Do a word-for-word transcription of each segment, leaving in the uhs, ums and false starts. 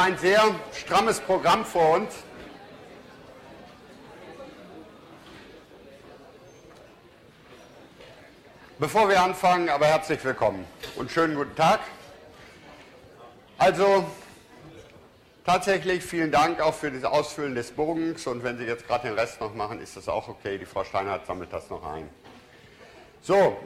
ein sehr strammes Programm vor uns. Bevor wir anfangen, aber herzlich willkommen und schönen guten Tag. Also tatsächlich vielen Dank auch für das Ausfüllen des Bogens, und wenn Sie jetzt gerade den Rest noch machen, ist das auch okay. Die Frau Steinhardt sammelt das noch ein. So,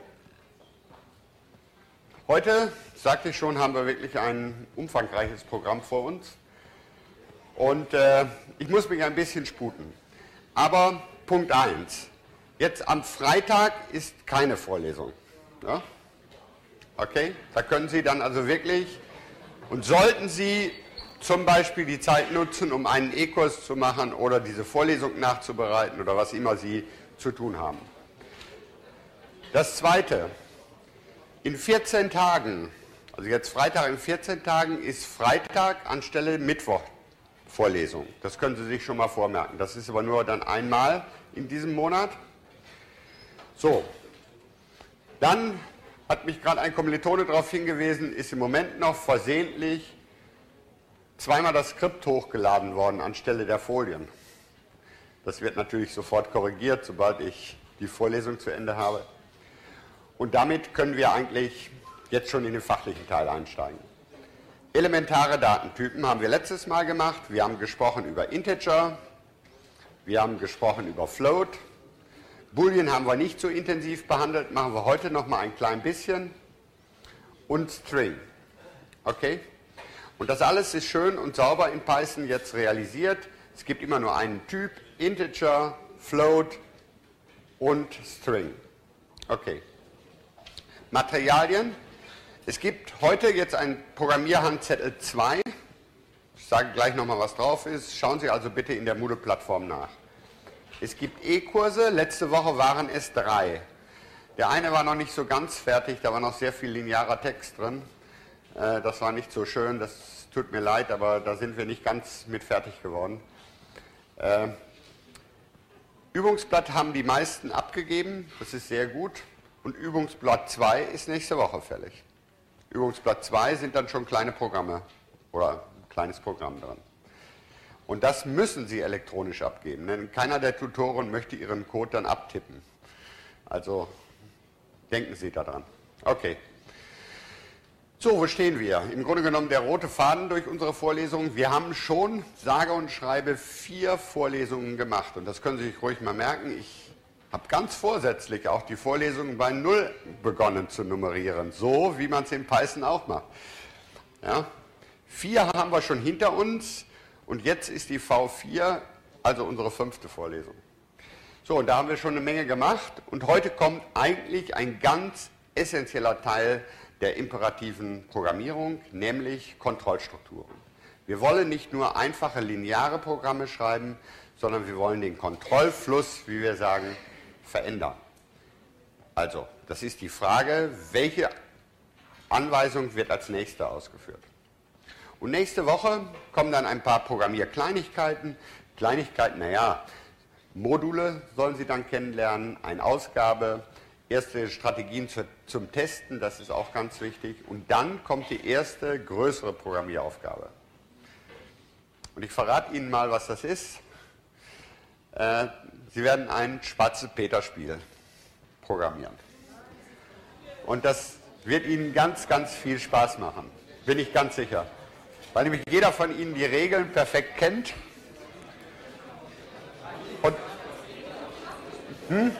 heute, sagte ich schon, haben wir wirklich ein umfangreiches Programm vor uns, und äh, ich muss mich ein bisschen sputen. Aber Punkt eins. Jetzt am Freitag ist keine Vorlesung. Ja? Okay? Da können Sie dann also wirklich, und sollten Sie zum Beispiel die Zeit nutzen, um einen E-Kurs zu machen oder diese Vorlesung nachzubereiten oder was immer Sie zu tun haben. Das Zweite, in vierzehn Tagen, also jetzt Freitag in vierzehn Tagen, ist Freitag anstelle Mittwoch Vorlesung. Das können Sie sich schon mal vormerken. Das ist aber nur dann einmal in diesem Monat. So, dann hat mich gerade ein Kommilitone darauf hingewiesen, ist im Moment noch versehentlich zweimal das Skript hochgeladen worden anstelle der Folien. Das wird natürlich sofort korrigiert, sobald ich die Vorlesung zu Ende habe. Und damit können wir eigentlich jetzt schon in den fachlichen Teil einsteigen. Elementare Datentypen haben wir letztes Mal gemacht. Wir haben gesprochen über Integer, wir haben gesprochen über Float. Boolean haben wir nicht so intensiv behandelt, machen wir heute noch mal ein klein bisschen. Und String. Okay? Und das alles ist schön und sauber in Python jetzt realisiert. Es gibt immer nur einen Typ, Integer, Float und String. Okay. Materialien. Es gibt heute jetzt ein Programmierhandzettel zwei. Ich sage gleich noch mal, was drauf ist. Schauen Sie also bitte in der Moodle-Plattform nach. Es gibt E-Kurse, letzte Woche waren es drei. Der eine war noch nicht so ganz fertig, da war noch sehr viel linearer Text drin. Das war nicht so schön, das tut mir leid, aber da sind wir nicht ganz mit fertig geworden. Übungsblatt haben die meisten abgegeben, das ist sehr gut. Und Übungsblatt zwei ist nächste Woche fällig. Übungsblatt zwei sind dann schon kleine Programme oder ein kleines Programm drin. Und das müssen Sie elektronisch abgeben, denn keiner der Tutoren möchte Ihren Code dann abtippen. Also denken Sie daran. Okay. So, wo stehen wir? Im Grunde genommen der rote Faden durch unsere Vorlesungen. Wir haben schon, sage und schreibe, vier Vorlesungen gemacht. Und das können Sie sich ruhig mal merken. Ich habe ganz vorsätzlich auch die Vorlesungen bei Null begonnen zu nummerieren. So, wie man es in Python auch macht. Ja? Vier haben wir schon hinter uns. Und jetzt ist die V vier, also unsere fünfte Vorlesung. So, und da haben wir schon eine Menge gemacht. Und heute kommt eigentlich ein ganz essentieller Teil der imperativen Programmierung, nämlich Kontrollstrukturen. Wir wollen nicht nur einfache lineare Programme schreiben, sondern wir wollen den Kontrollfluss, wie wir sagen, verändern. Also, das ist die Frage, welche Anweisung wird als nächste ausgeführt. Und nächste Woche kommen dann ein paar Programmierkleinigkeiten. Kleinigkeiten, naja, Module sollen Sie dann kennenlernen, eine Ausgabe, erste Strategien zu, zum Testen, das ist auch ganz wichtig. Und dann kommt die erste größere Programmieraufgabe. Und ich verrate Ihnen mal, was das ist. Äh, Sie werden ein Schwarze-Peter-Spiel programmieren. Und das wird Ihnen ganz, ganz viel Spaß machen, bin ich ganz sicher. Weil nämlich jeder von Ihnen die Regeln perfekt kennt. Und, hm?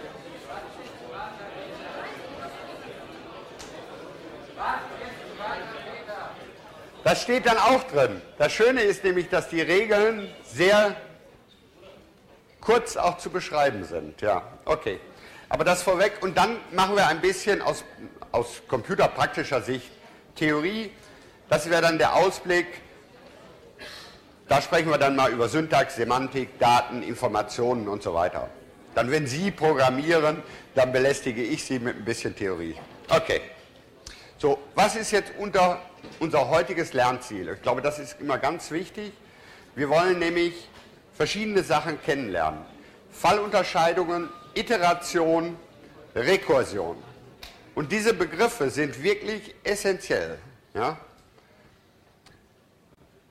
Das steht dann auch drin. Das Schöne ist nämlich, dass die Regeln sehr kurz auch zu beschreiben sind. Ja, okay. Aber das vorweg. Und dann machen wir ein bisschen aus, aus computerpraktischer Sicht Theorie. Das wäre dann der Ausblick. Da sprechen wir dann mal über Syntax, Semantik, Daten, Informationen und so weiter. Dann, wenn Sie programmieren, dann belästige ich Sie mit ein bisschen Theorie. Okay. So, was ist jetzt unter unser heutiges Lernziel? Ich glaube, das ist immer ganz wichtig. Wir wollen nämlich verschiedene Sachen kennenlernen. Fallunterscheidungen, Iteration, Rekursion. Und diese Begriffe sind wirklich essentiell. Ja?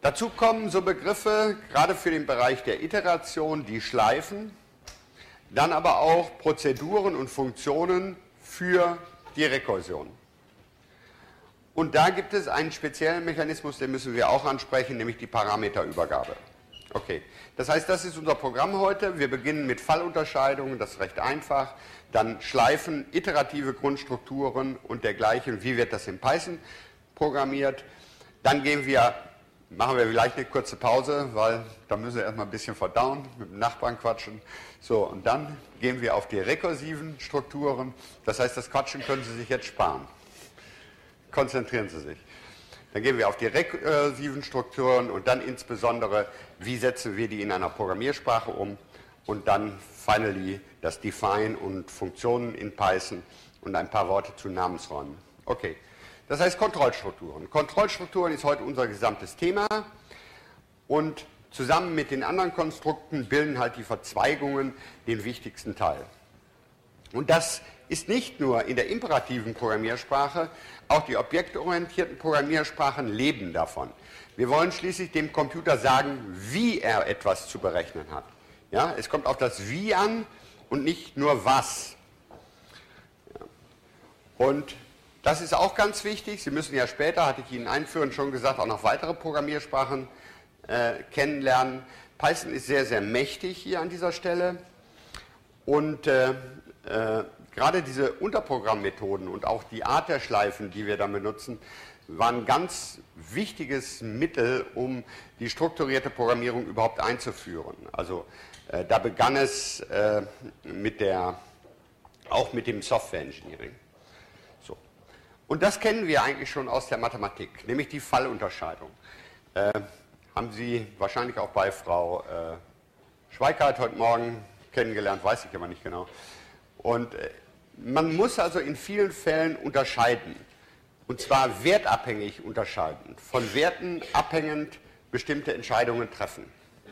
Dazu kommen so Begriffe, gerade für den Bereich der Iteration, die Schleifen, dann aber auch Prozeduren und Funktionen für die Rekursion. Und da gibt es einen speziellen Mechanismus, den müssen wir auch ansprechen, nämlich die Parameterübergabe. Okay, das heißt, das ist unser Programm heute. Wir beginnen mit Fallunterscheidungen, das ist recht einfach. Dann Schleifen, iterative Grundstrukturen und dergleichen. Wie wird das in Python programmiert? Dann gehen wir, machen wir vielleicht eine kurze Pause, weil da müssen wir erstmal ein bisschen verdauen, mit dem Nachbarn quatschen. So, und dann gehen wir auf die rekursiven Strukturen. Das heißt, das Quatschen können Sie sich jetzt sparen. Konzentrieren Sie sich. Dann gehen wir auf die rekursiven Strukturen und dann insbesondere, wie setzen wir die in einer Programmiersprache um und dann finally das Define und Funktionen in Python und ein paar Worte zu Namensräumen. Okay, das heißt Kontrollstrukturen. Kontrollstrukturen ist heute unser gesamtes Thema und zusammen mit den anderen Konstrukten bilden halt die Verzweigungen den wichtigsten Teil. Und das ist nicht nur in der imperativen Programmiersprache, auch die objektorientierten Programmiersprachen leben davon. Wir wollen schließlich dem Computer sagen, wie er etwas zu berechnen hat. Ja, es kommt auf das Wie an und nicht nur was. Ja. Und das ist auch ganz wichtig. Sie müssen ja später, hatte ich Ihnen einführend schon gesagt, auch noch weitere Programmiersprachen äh, kennenlernen. Python ist sehr, sehr mächtig hier an dieser Stelle. Und äh, äh, gerade diese Unterprogrammmethoden und auch die Art der Schleifen, die wir dann benutzen, waren ein ganz wichtiges Mittel, um die strukturierte Programmierung überhaupt einzuführen. Also äh, da begann es äh, mit der, auch mit dem Software Engineering. So. Und das kennen wir eigentlich schon aus der Mathematik, nämlich die Fallunterscheidung. Äh, haben Sie wahrscheinlich auch bei Frau äh, Schweikart heute Morgen kennengelernt, weiß ich aber nicht genau. Und äh, man muss also in vielen Fällen unterscheiden, und zwar wertabhängig unterscheiden, von Werten abhängend bestimmte Entscheidungen treffen.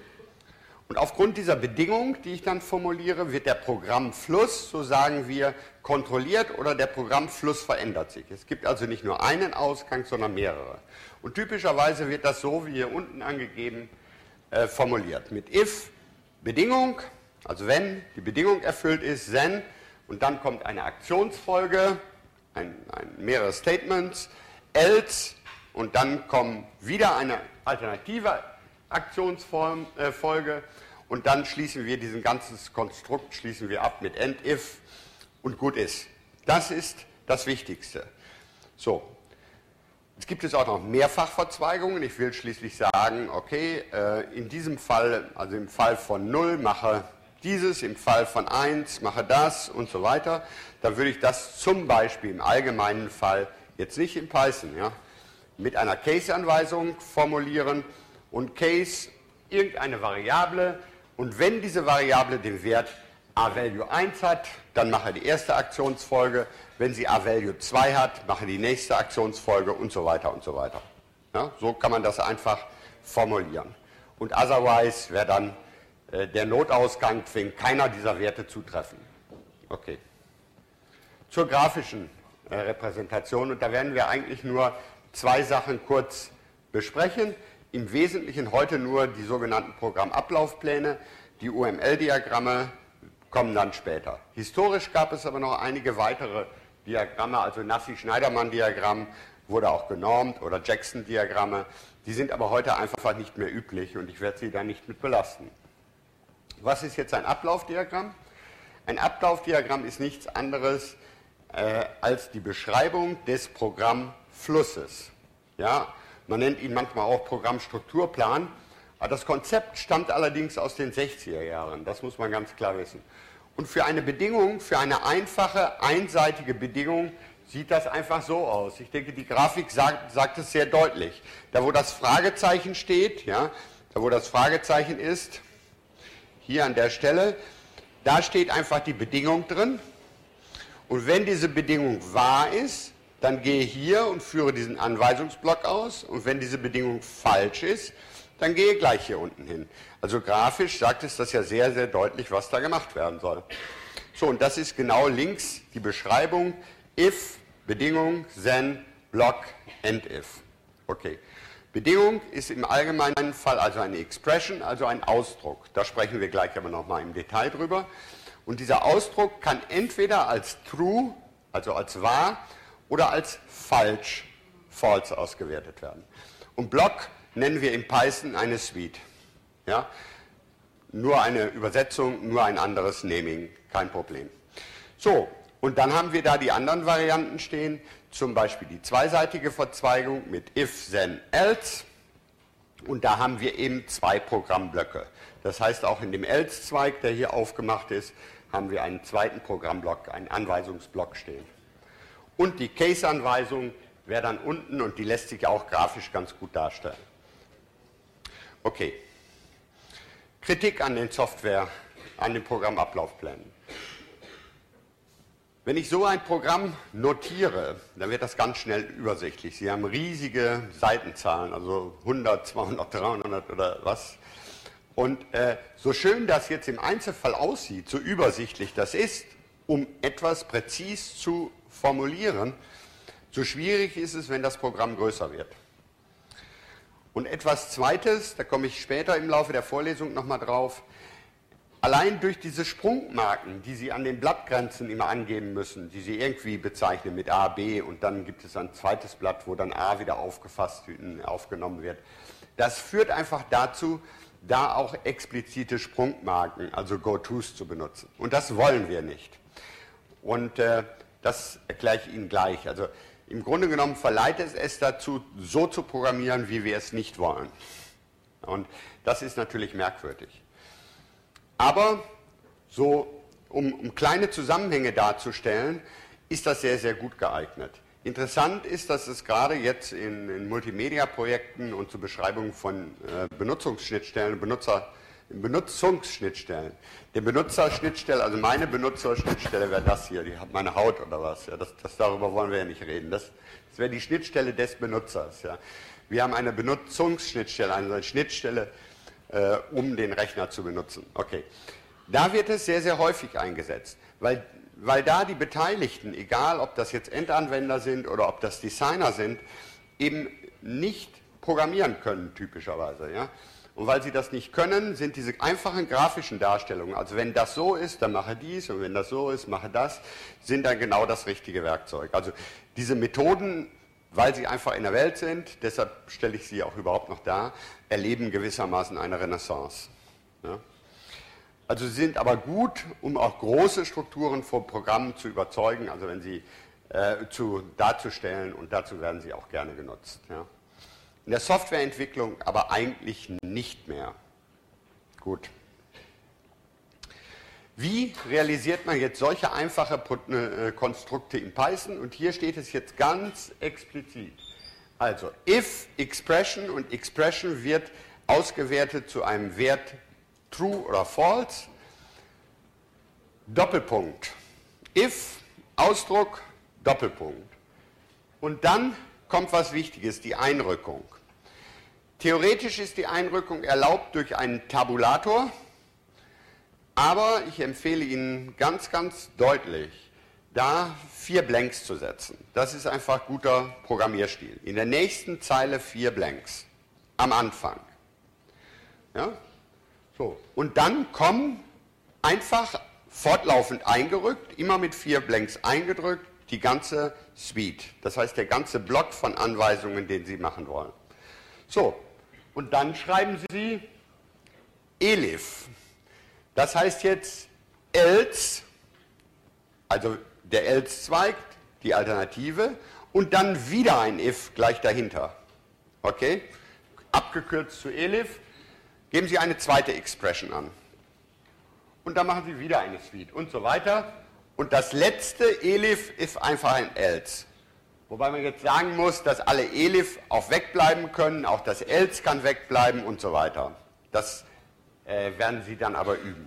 Und aufgrund dieser Bedingung, die ich dann formuliere, wird der Programmfluss, so sagen wir, kontrolliert oder der Programmfluss verändert sich. Es gibt also nicht nur einen Ausgang, sondern mehrere. Und typischerweise wird das so, wie hier unten angegeben, äh, formuliert. Mit if, Bedingung, also wenn die Bedingung erfüllt ist, then, und dann kommt eine Aktionsfolge, ein, ein, mehrere Statements, else, und dann kommt wieder eine alternative Aktionsfolge, und dann schließen wir diesen ganzen Konstrukt schließen wir ab mit end, if und gut ist. Das ist das Wichtigste. So, jetzt gibt es auch noch Mehrfachverzweigungen. Ich will schließlich sagen, okay, in diesem Fall, also im Fall von null mache dieses, im Fall von eins mache das und so weiter. Dann würde ich das zum Beispiel im allgemeinen Fall, jetzt nicht in Python, ja, mit einer Case-Anweisung formulieren und Case irgendeine Variable, und wenn diese Variable den Wert A-Value eins hat, dann mache die erste Aktionsfolge, wenn sie A-Value zwei hat, mache die nächste Aktionsfolge und so weiter und so weiter. Ja, so kann man das einfach formulieren. Und otherwise wäre dann äh, der Notausgang, wenn keiner dieser Werte zutreffen. Okay. Zur grafischen äh, Repräsentation, und da werden wir eigentlich nur zwei Sachen kurz besprechen. Im Wesentlichen heute nur die sogenannten Programmablaufpläne, die U M L-Diagramme kommen dann später. Historisch gab es aber noch einige weitere Diagramme, also Nassy-Schneidermann-Diagramm wurde auch genormt oder Jackson-Diagramme, die sind aber heute einfach nicht mehr üblich und ich werde Sie da nicht mit belasten. Was ist jetzt ein Ablaufdiagramm? Ein Ablaufdiagramm ist nichts anderes äh, als die Beschreibung des Programmflusses. Ja? Man nennt ihn manchmal auch Programmstrukturplan. Das Konzept stammt allerdings aus den sechziger Jahren, das muss man ganz klar wissen. Und für eine Bedingung, für eine einfache, einseitige Bedingung sieht das einfach so aus. Ich denke, die Grafik sagt, sagt es sehr deutlich. Da, wo das Fragezeichen steht, ja, da, wo das Fragezeichen ist, hier an der Stelle, da steht einfach die Bedingung drin. Und wenn diese Bedingung wahr ist, dann gehe ich hier und führe diesen Anweisungsblock aus, und wenn diese Bedingung falsch ist, dann gehe ich gleich hier unten hin. Also grafisch sagt es das ja sehr, sehr deutlich, was da gemacht werden soll. So, und das ist genau links die Beschreibung, if, Bedingung, then, Block, end if. Okay. Bedingung ist im allgemeinen Fall also eine Expression, also ein Ausdruck. Da sprechen wir gleich aber nochmal im Detail drüber. Und dieser Ausdruck kann entweder als true, also als wahr, oder als falsch, false, ausgewertet werden. Und Block nennen wir in Python eine Suite. Ja? Nur eine Übersetzung, nur ein anderes Naming, kein Problem. So, und dann haben wir da die anderen Varianten stehen, zum Beispiel die zweiseitige Verzweigung mit if, then, else. Und da haben wir eben zwei Programmblöcke. Das heißt, auch in dem else-Zweig, der hier aufgemacht ist, haben wir einen zweiten Programmblock, einen Anweisungsblock stehen. Und die Case-Anweisung wäre dann unten und die lässt sich auch grafisch ganz gut darstellen. Okay. Kritik an den Software, an den Programmablaufplänen. Wenn ich so ein Programm notiere, dann wird das ganz schnell übersichtlich. Sie haben riesige Seitenzahlen, also hundert, zweihundert, dreihundert oder was. Und äh, so schön das jetzt im Einzelfall aussieht, so übersichtlich das ist, um etwas präzis zu formulieren, so schwierig ist es, wenn das Programm größer wird. Und etwas Zweites, da komme ich später im Laufe der Vorlesung nochmal drauf, allein durch diese Sprungmarken, die Sie an den Blattgrenzen immer angeben müssen, die Sie irgendwie bezeichnen mit A, B und dann gibt es ein zweites Blatt, wo dann A wieder aufgefasst, aufgenommen wird, das führt einfach dazu, da auch explizite Sprungmarken, also Go-Tos zu benutzen. Und das wollen wir nicht. Und äh, das erkläre ich Ihnen gleich. Also im Grunde genommen verleitet es es dazu, so zu programmieren, wie wir es nicht wollen. Und das ist natürlich merkwürdig. Aber so, um, um kleine Zusammenhänge darzustellen, ist das sehr, sehr gut geeignet. Interessant ist, dass es gerade jetzt in, in Multimedia-Projekten und zur Beschreibung von äh, Benutzungsschnittstellen, Benutzer, Benutzungsschnittstellen, der Benutzerschnittstelle, also meine Benutzerschnittstelle wäre das hier, die hat meine Haut oder was, ja, das, das, darüber wollen wir ja nicht reden, das, das wäre die Schnittstelle des Benutzers. Ja. Wir haben eine Benutzungsschnittstelle, also eine Schnittstelle, äh, um den Rechner zu benutzen. Okay. Da wird es sehr, sehr häufig eingesetzt, weil weil da die Beteiligten, egal ob das jetzt Endanwender sind oder ob das Designer sind, eben nicht programmieren können, typischerweise. Ja? Und weil sie das nicht können, sind diese einfachen grafischen Darstellungen, also wenn das so ist, dann mache dies und wenn das so ist, mache das, sind dann genau das richtige Werkzeug. Also diese Methoden, weil sie einfach in der Welt sind, deshalb stelle ich sie auch überhaupt noch dar, erleben gewissermaßen eine Renaissance. Ja? Also sie sind aber gut, um auch große Strukturen von Programmen zu überzeugen, also wenn sie äh, zu, darzustellen und dazu werden sie auch gerne genutzt. Ja. In der Softwareentwicklung aber eigentlich nicht mehr. Gut. Wie realisiert man jetzt solche einfache äh, Konstrukte in Python? Und hier steht es jetzt ganz explizit. Also if Expression und Expression wird ausgewertet zu einem Wert True oder False, Doppelpunkt, if, Ausdruck, Doppelpunkt. Und dann kommt was Wichtiges, die Einrückung. Theoretisch ist die Einrückung erlaubt durch einen Tabulator, aber ich empfehle Ihnen ganz, ganz deutlich, da vier Blanks zu setzen. Das ist einfach guter Programmierstil. In der nächsten Zeile vier Blanks, am Anfang. Ja? So, und dann kommen einfach fortlaufend eingerückt, immer mit vier Blanks eingedrückt, die ganze Suite. Das heißt, der ganze Block von Anweisungen, den Sie machen wollen. So, und dann schreiben Sie elif. Das heißt jetzt else, also der else-Zweig, die Alternative, und dann wieder ein if gleich dahinter. Okay? Abgekürzt zu elif. Geben Sie eine zweite Expression an. Und dann machen Sie wieder eine Suite und so weiter. Und das letzte elif ist einfach ein else. Wobei man jetzt sagen muss, dass alle elif auch wegbleiben können, auch das else kann wegbleiben und so weiter. Das äh, werden Sie dann aber üben.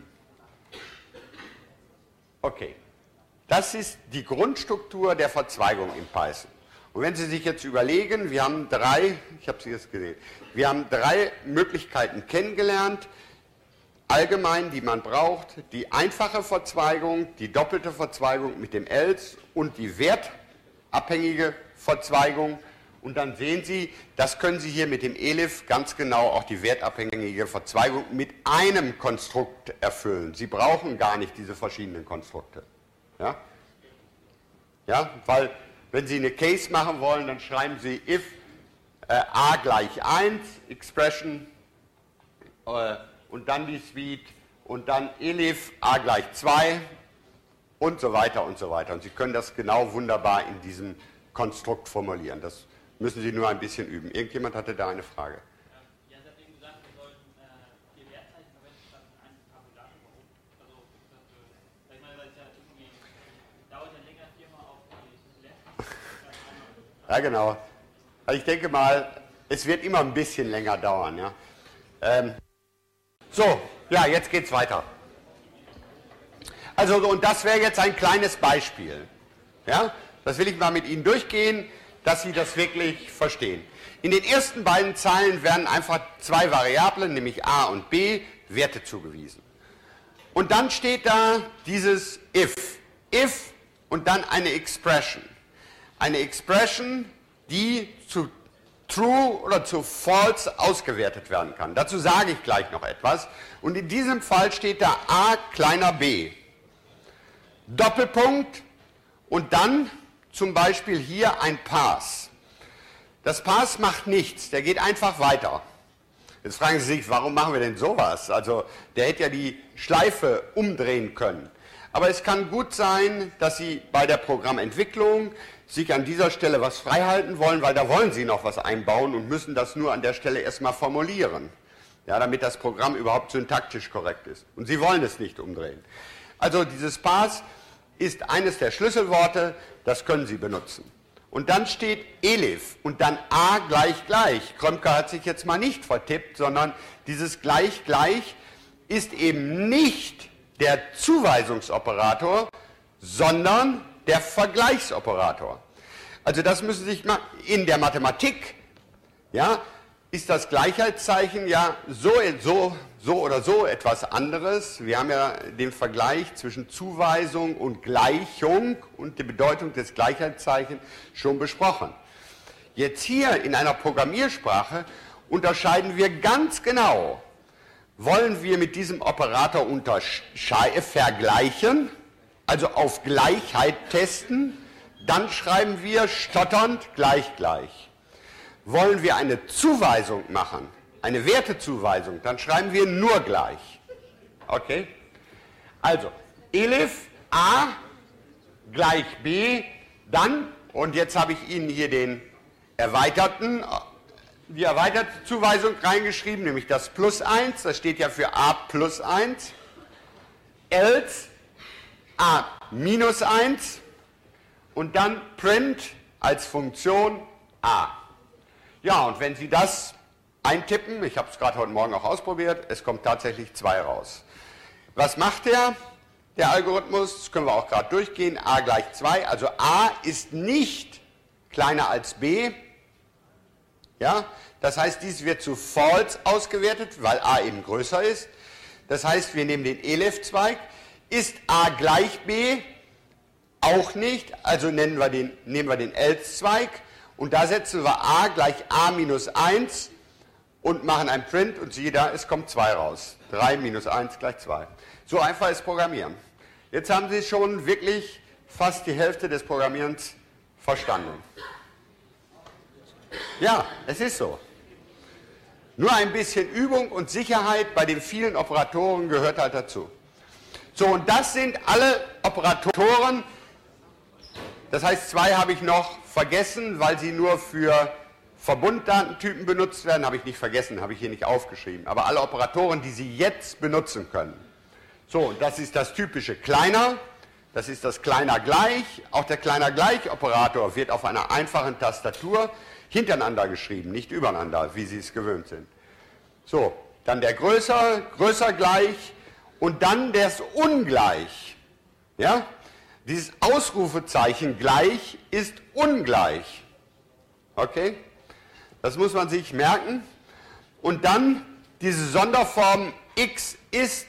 Okay. Das ist die Grundstruktur der Verzweigung in Python. Und wenn Sie sich jetzt überlegen, wir haben drei, ich habe Sie jetzt gesehen, wir haben drei Möglichkeiten kennengelernt, allgemein, die man braucht, die einfache Verzweigung, die doppelte Verzweigung mit dem else und die wertabhängige Verzweigung Und dann sehen Sie, das können Sie hier mit dem Elif ganz genau auch die wertabhängige Verzweigung mit einem Konstrukt erfüllen. Sie brauchen gar nicht diese verschiedenen Konstrukte. Ja? Ja, weil wenn Sie eine Case machen wollen, dann schreiben Sie if äh, a gleich eins, Expression, äh, und dann die Suite und dann elif a gleich zwei und so weiter und so weiter. Und Sie können das genau wunderbar in diesem Konstrukt formulieren. Das müssen Sie nur ein bisschen üben. Irgendjemand hatte da eine Frage. Ja, Sie haben eben gesagt, wir sollten äh, vier Leerzeichen verwenden statt ein Tabulator. Warum? Also, das, äh, sag ich mal, weil es ja irgendwie dauert ja länger, viermal auf die Left. Ja, genau. Also ich denke mal, es wird immer ein bisschen länger dauern. Ja? Ähm, so, ja, jetzt geht's weiter. Also, und das wäre jetzt ein kleines Beispiel. Ja? Das will ich mal mit Ihnen durchgehen, dass Sie das wirklich verstehen. In den ersten beiden Zeilen werden einfach zwei Variablen, nämlich a und b, Werte zugewiesen. Und dann steht da dieses if. If und dann eine Expression. Eine Expression, die zu true oder zu false ausgewertet werden kann. Dazu sage ich gleich noch etwas. Und in diesem Fall steht da a kleiner b. Doppelpunkt und dann zum Beispiel hier ein Pass. Das Pass macht nichts, der geht einfach weiter. Jetzt fragen Sie sich, warum machen wir denn sowas? Also der hätte ja die Schleife umdrehen können. Aber es kann gut sein, dass Sie bei der Programmentwicklung sich an dieser Stelle was freihalten wollen, weil da wollen Sie noch was einbauen und müssen das nur an der Stelle erstmal formulieren, ja, damit das Programm überhaupt syntaktisch korrekt ist. Und Sie wollen es nicht umdrehen. Also dieses Pass ist eines der Schlüsselworte, das können Sie benutzen. Und dann steht elif und dann a gleich gleich. Krömke hat sich jetzt mal nicht vertippt, sondern dieses gleich gleich ist eben nicht der Zuweisungsoperator, sondern der Vergleichsoperator. Also das müssen Sie sich mal in der Mathematik, ja, ist das Gleichheitszeichen ja so, so, so oder so etwas anderes. Wir haben ja den Vergleich zwischen Zuweisung und Gleichung und die Bedeutung des Gleichheitszeichens schon besprochen. Jetzt hier in einer Programmiersprache unterscheiden wir ganz genau, wollen wir mit diesem Operator vergleichen, also auf Gleichheit testen, dann schreiben wir stotternd gleich gleich. Wollen wir eine Zuweisung machen, eine Wertezuweisung, dann schreiben wir nur gleich. Okay? Also, elif a gleich b, dann, und jetzt habe ich Ihnen hier den erweiterten, die erweiterte Zuweisung reingeschrieben, nämlich das plus eins, das steht ja für a plus eins, else a minus eins und dann print als Funktion a. Ja, und wenn Sie das eintippen, ich habe es gerade heute Morgen auch ausprobiert, es kommt tatsächlich zwei raus. Was macht der, der Algorithmus? Das können wir auch gerade durchgehen, a gleich zwei, also a ist nicht kleiner als b, ja, das heißt, dies wird zu false ausgewertet, weil a eben größer ist. Das heißt, wir nehmen den elif-Zweig, ist a gleich b, auch nicht, also nennen wir den, nehmen wir den else-Zweig, und da setzen wir a gleich a minus eins und machen ein Print und siehe da, es kommt zwei raus. drei minus eins gleich zwei. So einfach ist Programmieren. Jetzt haben Sie schon wirklich fast die Hälfte des Programmierens verstanden. Ja, es ist so. Nur ein bisschen Übung und Sicherheit bei den vielen Operatoren gehört halt dazu. So, und das sind alle Operatoren. Das heißt, zwei habe ich noch vergessen, weil sie nur für Verbunddatentypen benutzt werden. Habe ich nicht vergessen, habe ich hier nicht aufgeschrieben. Aber alle Operatoren, die Sie jetzt benutzen können. So, das ist das typische Kleiner, das ist das Kleiner gleich. Auch der Kleiner gleich Operator wird auf einer einfachen Tastatur hintereinander geschrieben, nicht übereinander, wie Sie es gewöhnt sind. So, dann der Größer, Größer gleich und dann das Ungleich. Ja? Dieses Ausrufezeichen gleich ist ungleich. Okay? Das muss man sich merken. Und dann diese Sonderform x ist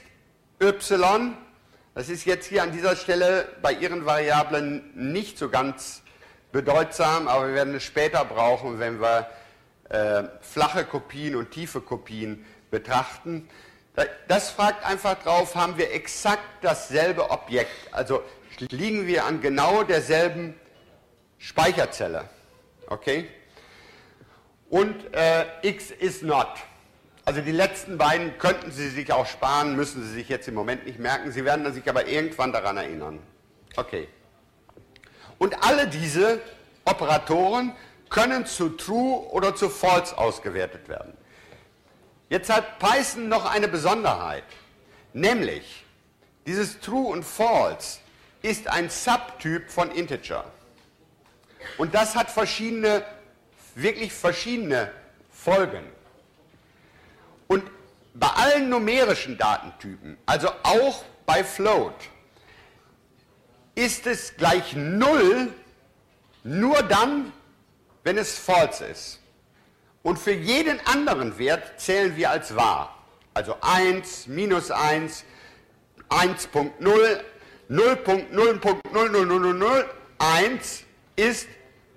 y. Das ist jetzt hier an dieser Stelle bei Ihren Variablen nicht so ganz bedeutsam, aber wir werden es später brauchen, wenn wir äh, flache Kopien und tiefe Kopien betrachten. Das fragt einfach drauf, haben wir exakt dasselbe Objekt, also liegen wir an genau derselben Speicherzelle, okay? Und äh, x is not. Also die letzten beiden könnten Sie sich auch sparen, müssen Sie sich jetzt im Moment nicht merken, Sie werden sich aber irgendwann daran erinnern. Okay. Und alle diese Operatoren können zu True oder zu False ausgewertet werden. Jetzt hat Python noch eine Besonderheit, nämlich dieses True und False ist ein Subtyp von Integer. Und das hat verschiedene, wirklich verschiedene Folgen. Und bei allen numerischen Datentypen, also auch bei Float, ist es gleich null nur dann, wenn es false ist. Und für jeden anderen Wert zählen wir als wahr. Also eins, minus eins, eins Punkt null, null Punkt null Punkt null null null null, eins ist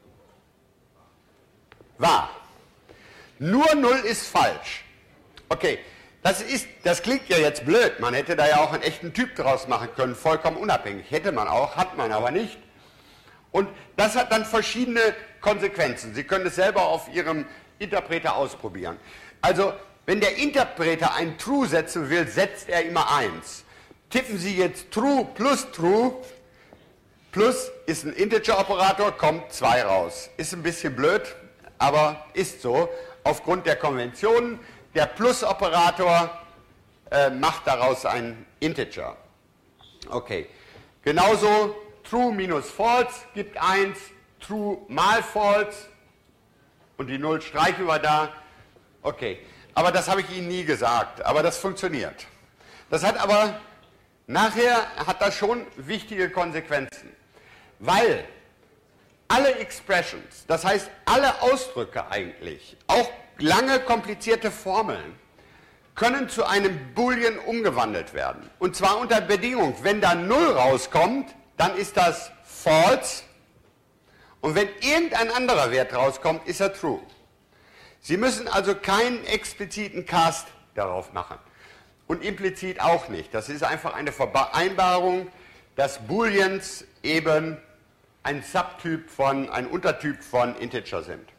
wahr. Nur null ist falsch. Okay, das, ist, das klingt ja jetzt blöd. Man hätte da ja auch einen echten Typ draus machen können, vollkommen unabhängig. Hätte man auch, hat man aber nicht. Und das hat dann verschiedene Konsequenzen. Sie können es selber auf Ihrem Interpreter ausprobieren. Also, wenn der Interpreter ein True setzen will, setzt er immer eins. Tippen Sie jetzt True plus True, plus ist ein Integer-Operator, kommt zwei raus. Ist ein bisschen blöd, aber ist so. Aufgrund der Konventionen, der Plus-Operator äh, macht daraus ein Integer. Okay, genauso True minus False gibt eins, True mal False und die null streichen wir da. Okay, aber das habe ich Ihnen nie gesagt, aber das funktioniert. Das hat aber, nachher hat das schon wichtige Konsequenzen, weil alle Expressions, das heißt alle Ausdrücke eigentlich, auch lange komplizierte Formeln, können zu einem Boolean umgewandelt werden. Und zwar unter Bedingung, wenn da null rauskommt, dann ist das false und wenn irgendein anderer Wert rauskommt, ist er true. Sie müssen also keinen expliziten Cast darauf machen und implizit auch nicht. Das ist einfach eine Vereinbarung, dass Booleans eben ein Subtyp von, ein Untertyp von Integer sind.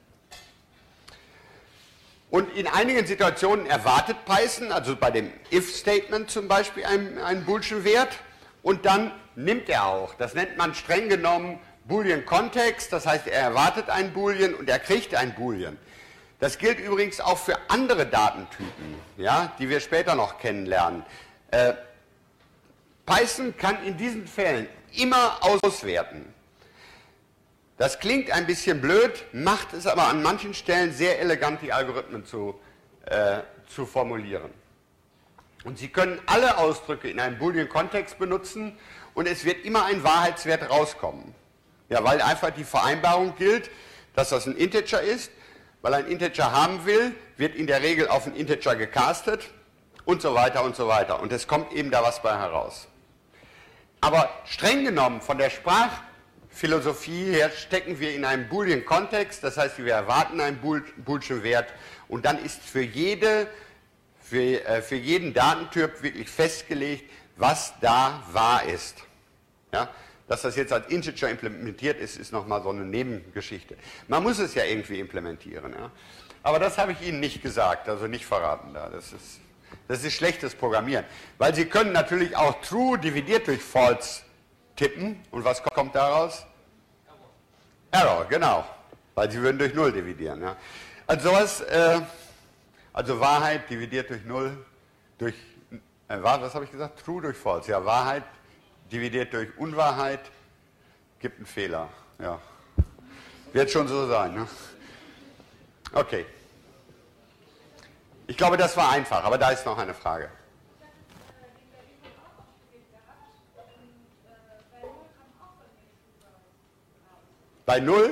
Und in einigen Situationen erwartet Python, also bei dem if-Statement zum Beispiel, einen, einen Boolschen Wert und dann nimmt er auch. Das nennt man streng genommen Boolean Context, das heißt, er erwartet einen Boolean und er kriegt einen Boolean. Das gilt übrigens auch für andere Datentypen, ja, die wir später noch kennenlernen. Äh, Python kann in diesen Fällen immer auswerten. Das klingt ein bisschen blöd, macht es aber an manchen Stellen sehr elegant, die Algorithmen zu, äh, zu formulieren. Und Sie können alle Ausdrücke in einem Boolean-Kontext benutzen und es wird immer ein Wahrheitswert rauskommen. Ja, weil einfach die Vereinbarung gilt, dass das ein Integer ist. Weil ein Integer haben will, wird in der Regel auf ein Integer gecastet und so weiter und so weiter. Und es kommt eben da was bei heraus. Aber streng genommen von der Sprachphilosophie her stecken wir in einem Boolean-Kontext, das heißt, wir erwarten einen Boolschen Wert und dann ist für, jede, für, äh, für jeden Datentyp wirklich festgelegt, was da wahr ist. Ja? Dass das jetzt als Integer implementiert ist, ist nochmal so eine Nebengeschichte. Man muss es ja irgendwie implementieren. Ja? Aber das habe ich Ihnen nicht gesagt, also nicht verraten da. Das ist, das ist schlechtes Programmieren. Weil Sie können natürlich auch True dividiert durch False tippen. Und was kommt daraus? Error, Error genau. Weil Sie würden durch Null dividieren. Ja? Also sowas, äh, also Wahrheit dividiert durch Null, durch, äh, was habe ich gesagt? True durch False. Ja, Wahrheit dividiert durch Unwahrheit, gibt einen Fehler. Ja. Wird schon so sein. Ne? Okay. Ich glaube, das war einfach, aber da ist noch eine Frage. Bei Null?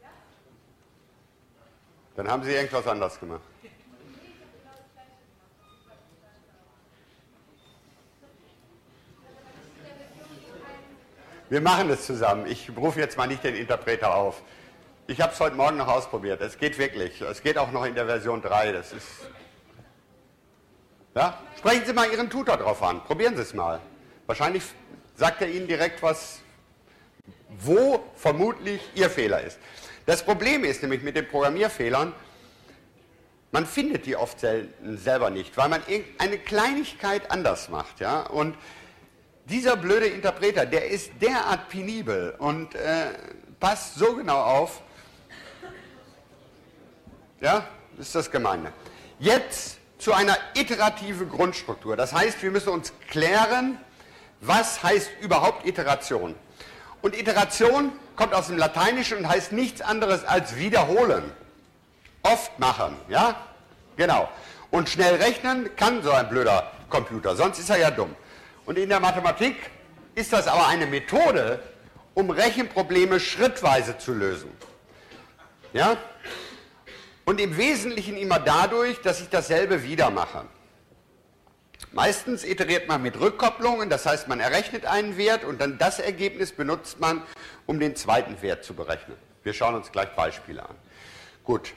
Dann haben Sie irgendwas anders gemacht. Wir machen das zusammen. Ich rufe jetzt mal nicht den Interpreter auf. Ich habe es heute Morgen noch ausprobiert. Es geht wirklich. Es geht auch noch in der Version drei. Das ist ja? Sprechen Sie mal Ihren Tutor drauf an. Probieren Sie es mal. Wahrscheinlich sagt er Ihnen direkt, was, wo vermutlich Ihr Fehler ist. Das Problem ist nämlich mit den Programmierfehlern, man findet die oft selten selber nicht, weil man eine Kleinigkeit anders macht. Ja? Und dieser blöde Interpreter, der ist derart penibel und äh, passt so genau auf. Ja, das ist das Gemeine. Jetzt zu einer iterativen Grundstruktur. Das heißt, wir müssen uns klären, was heißt überhaupt Iteration. Und Iteration kommt aus dem Lateinischen und heißt nichts anderes als wiederholen. Oft machen, ja? Genau. Und schnell rechnen kann so ein blöder Computer, sonst ist er ja dumm. Und in der Mathematik ist das aber eine Methode, um Rechenprobleme schrittweise zu lösen. Ja? Und im Wesentlichen immer dadurch, dass ich dasselbe wieder mache. Meistens iteriert man mit Rückkopplungen, das heißt, man errechnet einen Wert und dann das Ergebnis benutzt man, um den zweiten Wert zu berechnen. Wir schauen uns gleich Beispiele an. Gut.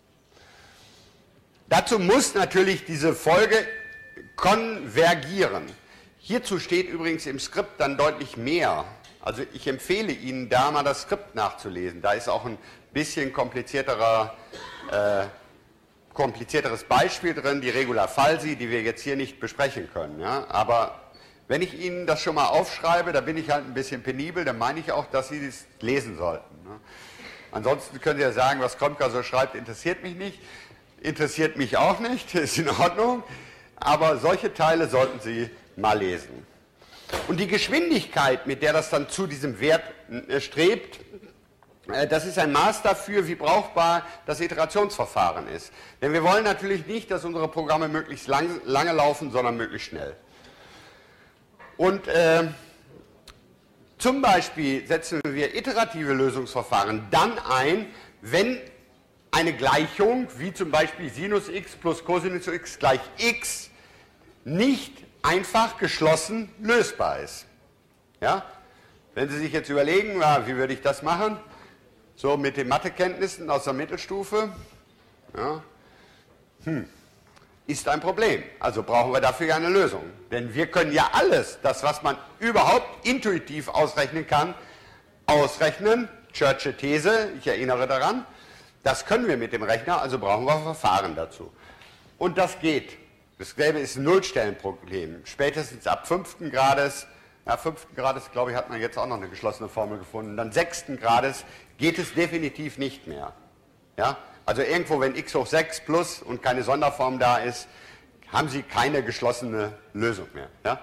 Dazu muss natürlich diese Folge konvergieren. Hierzu steht übrigens im Skript dann deutlich mehr. Also ich empfehle Ihnen, da mal das Skript nachzulesen. Da ist auch ein bisschen komplizierterer, äh, komplizierteres Beispiel drin, die Regula Falsi, die wir jetzt hier nicht besprechen können. Ja? Aber wenn ich Ihnen das schon mal aufschreibe, da bin ich halt ein bisschen penibel, dann meine ich auch, dass Sie das lesen sollten. Ne? Ansonsten können Sie ja sagen, was Krömker so schreibt, interessiert mich nicht. Interessiert mich auch nicht, ist in Ordnung. Aber solche Teile sollten Sie mal lesen. Und die Geschwindigkeit, mit der das dann zu diesem Wert äh, strebt, äh, das ist ein Maß dafür, wie brauchbar das Iterationsverfahren ist. Denn wir wollen natürlich nicht, dass unsere Programme möglichst lang, lange laufen, sondern möglichst schnell. Und äh, zum Beispiel setzen wir iterative Lösungsverfahren dann ein, wenn eine Gleichung, wie zum Beispiel Sinus x plus Cosinus x gleich x, nicht einfach geschlossen lösbar ist. Ja? Wenn Sie sich jetzt überlegen, ja, wie würde ich das machen? So mit den Mathekenntnissen aus der Mittelstufe, ja, hm, ist ein Problem. Also brauchen wir dafür ja eine Lösung. Denn wir können ja alles, das was man überhaupt intuitiv ausrechnen kann, ausrechnen. Church'sche These, ich erinnere daran. Das können wir mit dem Rechner, also brauchen wir Verfahren dazu. Und das geht. Dasselbe ist ein Nullstellenproblem. Spätestens ab fünften Grades, ja, fünften Grades, glaube ich, hat man jetzt auch noch eine geschlossene Formel gefunden, dann sechsten Grades geht es definitiv nicht mehr. Ja? Also irgendwo, wenn x hoch sechs plus und keine Sonderform da ist, haben Sie keine geschlossene Lösung mehr. Ja?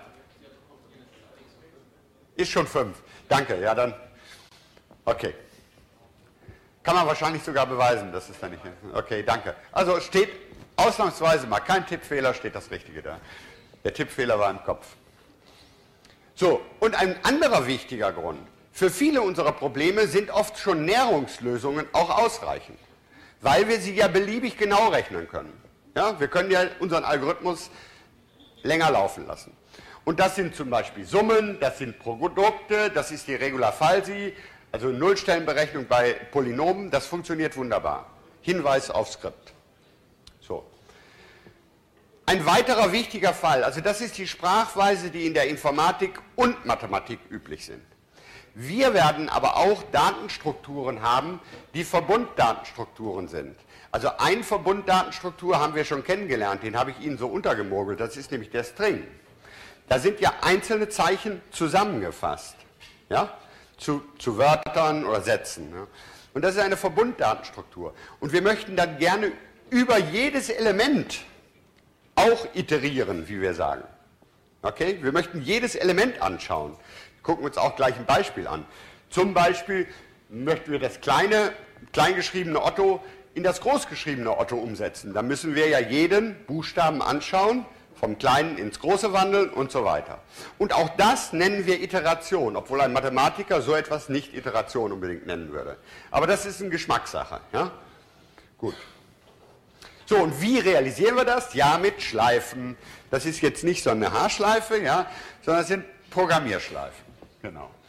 Ist schon fünf. Danke, ja dann. Okay. Kann man wahrscheinlich sogar beweisen, dass es da nicht ist. Okay, danke. Also steht ausnahmsweise mal kein Tippfehler, steht das Richtige da. Der Tippfehler war im Kopf. So, und ein anderer wichtiger Grund. Für viele unserer Probleme sind oft schon Näherungslösungen auch ausreichend, weil wir sie ja beliebig genau rechnen können. Ja, wir können ja unseren Algorithmus länger laufen lassen. Und das sind zum Beispiel Summen, das sind Produkte, das ist die Regula Falsi, also Nullstellenberechnung bei Polynomen, das funktioniert wunderbar. Hinweis auf Skript. So. Ein weiterer wichtiger Fall, also das ist die Sprachweise, die in der Informatik und Mathematik üblich sind. Wir werden aber auch Datenstrukturen haben, die Verbunddatenstrukturen sind. Also eine Verbunddatenstruktur haben wir schon kennengelernt, den habe ich Ihnen so untergemogelt, das ist nämlich der String. Da sind ja einzelne Zeichen zusammengefasst. Ja? Zu, zu Wörtern oder Sätzen. Ne? Und das ist eine Verbunddatenstruktur. Und wir möchten dann gerne über jedes Element auch iterieren, wie wir sagen. Okay? Wir möchten jedes Element anschauen. Wir gucken uns auch gleich ein Beispiel an. Zum Beispiel möchten wir das kleine, kleingeschriebene Otto in das großgeschriebene Otto umsetzen. Da müssen wir ja jeden Buchstaben anschauen, vom Kleinen ins Große wandeln und so weiter. Und auch das nennen wir Iteration, obwohl ein Mathematiker so etwas nicht Iteration unbedingt nennen würde. Aber das ist eine Geschmackssache. Ja? Gut. So, und wie realisieren wir das? Ja, mit Schleifen. Das ist jetzt nicht so eine Haarschleife, ja, sondern es sind Programmierschleifen. Genau.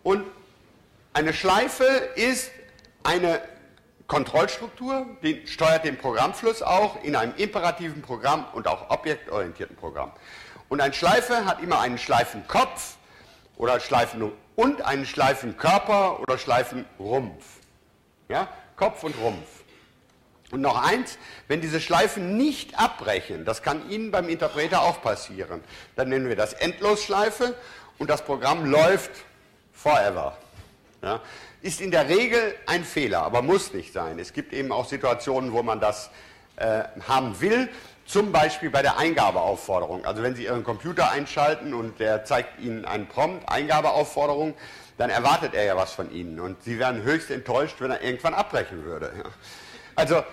Und eine Schleife ist eine Kontrollstruktur, die steuert den Programmfluss auch in einem imperativen Programm und auch objektorientierten Programm. Und eine Schleife hat immer einen Schleifenkopf oder Schleifen und einen Schleifenkörper oder Schleifenrumpf. Ja? Kopf und Rumpf. Und noch eins, wenn diese Schleifen nicht abbrechen, das kann Ihnen beim Interpreter auch passieren, dann nennen wir das Endlosschleife und das Programm läuft forever. Ja? Ist in der Regel ein Fehler, aber muss nicht sein. Es gibt eben auch Situationen, wo man das äh, haben will, zum Beispiel bei der Eingabeaufforderung. Also wenn Sie Ihren Computer einschalten und der zeigt Ihnen einen Prompt, Eingabeaufforderung, dann erwartet er ja was von Ihnen und Sie wären höchst enttäuscht, wenn er irgendwann abbrechen würde. Ja? Also,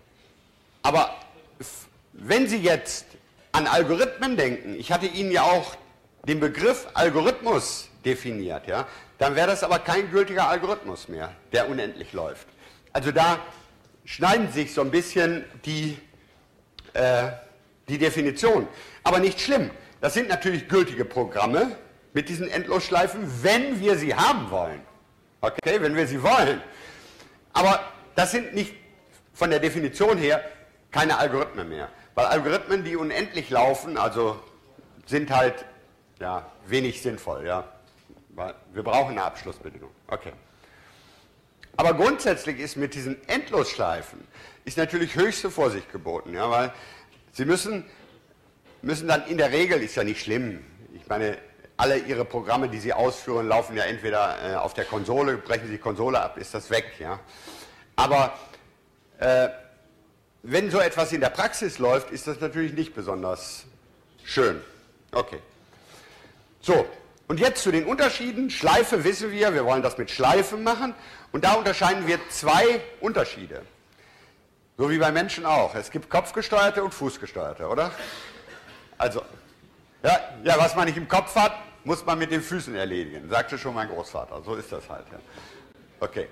aber wenn Sie jetzt an Algorithmen denken, ich hatte Ihnen ja auch den Begriff Algorithmus definiert, ja, dann wäre das aber kein gültiger Algorithmus mehr, der unendlich läuft. Also da schneiden sich so ein bisschen die, äh, die Definitionen. Aber nicht schlimm, das sind natürlich gültige Programme mit diesen Endlosschleifen, wenn wir sie haben wollen. Okay, wenn wir sie wollen. Aber das sind nicht von der Definition her keine Algorithmen mehr. Weil Algorithmen, die unendlich laufen, also sind halt ja, wenig sinnvoll. Ja. Wir brauchen eine Abschlussbedingung. Okay. Aber grundsätzlich ist mit diesen Endlosschleifen ist natürlich höchste Vorsicht geboten, ja, weil Sie müssen, müssen dann in der Regel, ist ja nicht schlimm, ich meine, alle Ihre Programme, die Sie ausführen, laufen ja entweder äh, auf der Konsole, brechen Sie die Konsole ab, ist das weg. Ja. Aber äh, wenn so etwas in der Praxis läuft, ist das natürlich nicht besonders schön. Okay. So. Und jetzt zu den Unterschieden. Schleife wissen wir, wir wollen das mit Schleifen machen. Und da unterscheiden wir zwei Unterschiede. So wie bei Menschen auch. Es gibt kopfgesteuerte und fußgesteuerte, oder? Also, ja, ja, was man nicht im Kopf hat, muss man mit den Füßen erledigen, sagte schon mein Großvater. So ist das halt. Ja. Okay.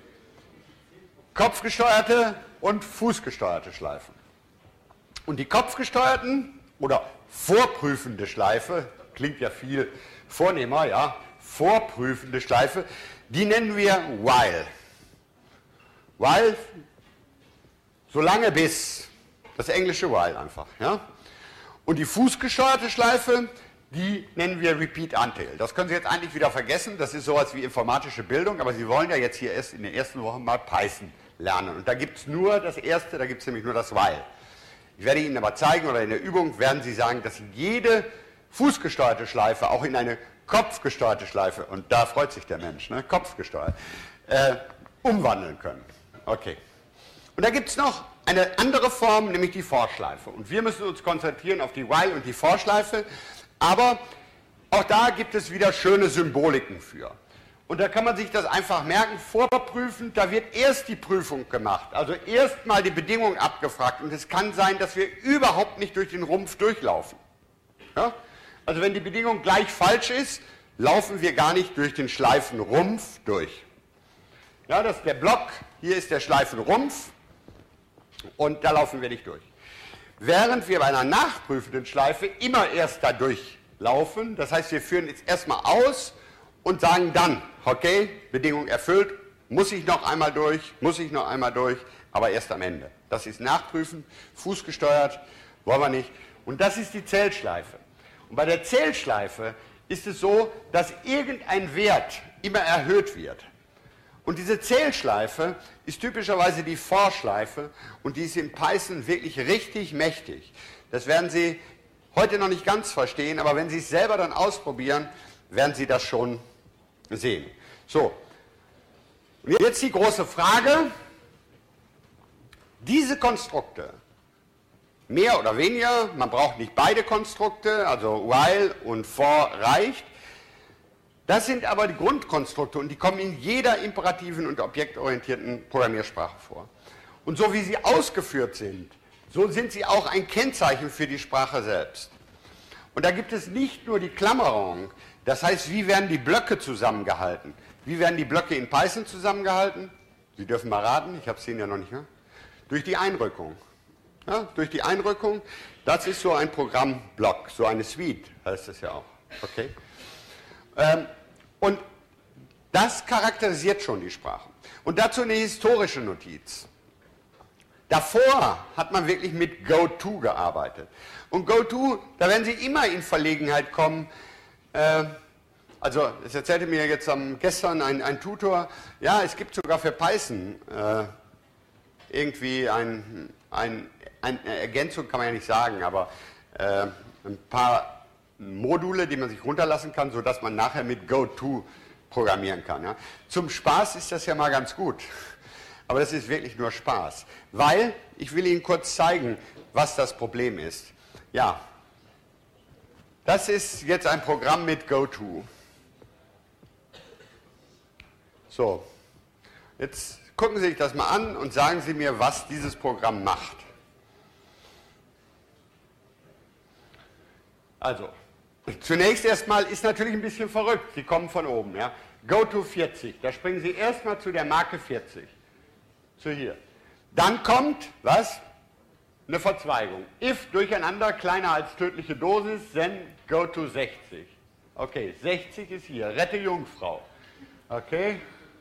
Kopfgesteuerte und fußgesteuerte Schleifen. Und die kopfgesteuerten oder vorprüfende Schleife, klingt ja viel vornehmer, ja, vorprüfende Schleife, die nennen wir while. While, solange bis, das englische while einfach. Ja. Und die fußgesteuerte Schleife, die nennen wir repeat until. Das können Sie jetzt eigentlich wieder vergessen, das ist sowas wie informatische Bildung, aber Sie wollen ja jetzt hier erst in den ersten Wochen mal Python lernen. Und da gibt es nur das erste, da gibt es nämlich nur das while. Ich werde Ihnen aber zeigen, oder in der Übung werden Sie sagen, dass Sie jede fußgesteuerte Schleife auch in eine kopfgesteuerte Schleife, und da freut sich der Mensch, ne, kopfgesteuert, äh, umwandeln können. Okay. Und da gibt es noch eine andere Form, nämlich die For-Schleife. Und wir müssen uns konzentrieren auf die While- und die For-Schleife, aber auch da gibt es wieder schöne Symboliken für. Und da kann man sich das einfach merken, vorprüfend, da wird erst die Prüfung gemacht, also erst mal die Bedingung abgefragt. Und es kann sein, dass wir überhaupt nicht durch den Rumpf durchlaufen. Ja? Also wenn die Bedingung gleich falsch ist, laufen wir gar nicht durch den Schleifenrumpf durch. Ja, das ist der Block, hier ist der Schleifenrumpf und da laufen wir nicht durch. Während wir bei einer nachprüfenden Schleife immer erst da durchlaufen, das heißt, wir führen jetzt erstmal aus und sagen dann, okay, Bedingung erfüllt, muss ich noch einmal durch, muss ich noch einmal durch, aber erst am Ende. Das ist nachprüfen, fußgesteuert, wollen wir nicht. Und das ist die Zählschleife. Und bei der Zählschleife ist es so, dass irgendein Wert immer erhöht wird. Und diese Zählschleife ist typischerweise die For-Schleife und die ist in Python wirklich richtig mächtig. Das werden Sie heute noch nicht ganz verstehen, aber wenn Sie es selber dann ausprobieren, werden Sie das schon sehen. So, und jetzt die große Frage, diese Konstrukte, mehr oder weniger, man braucht nicht beide Konstrukte, also while und for reicht. Das sind aber die Grundkonstrukte und die kommen in jeder imperativen und objektorientierten Programmiersprache vor. Und so wie sie ausgeführt sind, so sind sie auch ein Kennzeichen für die Sprache selbst. Und da gibt es nicht nur die Klammerung, das heißt, wie werden die Blöcke zusammengehalten? Wie werden die Blöcke in Python zusammengehalten? Sie dürfen mal raten, ich habe es Ihnen ja noch nicht gehört. Durch die Einrückung. Ja, durch die Einrückung, das ist so ein Programmblock, so eine Suite heißt es ja auch. Okay? Ähm, und Das charakterisiert schon die Sprache. Und dazu eine historische Notiz. Davor hat man wirklich mit GoTo gearbeitet. Und GoTo, da werden Sie immer in Verlegenheit kommen. Äh, also, das erzählte mir jetzt am, gestern ein, ein Tutor, ja, es gibt sogar für Python äh, irgendwie ein, ein, eine Ergänzung, kann man ja nicht sagen, aber äh, ein paar Module, die man sich runterlassen kann, sodass man nachher mit GoTo programmieren kann. Ja. Zum Spaß ist das ja mal ganz gut. Aber das ist wirklich nur Spaß, weil ich will Ihnen kurz zeigen, was das Problem ist. Ja, das ist jetzt ein Programm mit GoTo. So, jetzt gucken Sie sich das mal an und sagen Sie mir, was dieses Programm macht. Also, zunächst erstmal ist natürlich ein bisschen verrückt. Sie kommen von oben. Ja. GoTo vierzig, da springen Sie erstmal zu der Marke vierzig. Zu hier. Dann kommt, was? Eine Verzweigung. If durcheinander kleiner als tödliche Dosis, then go to sechzig. Okay, sechzig ist hier. Rette Jungfrau. Okay.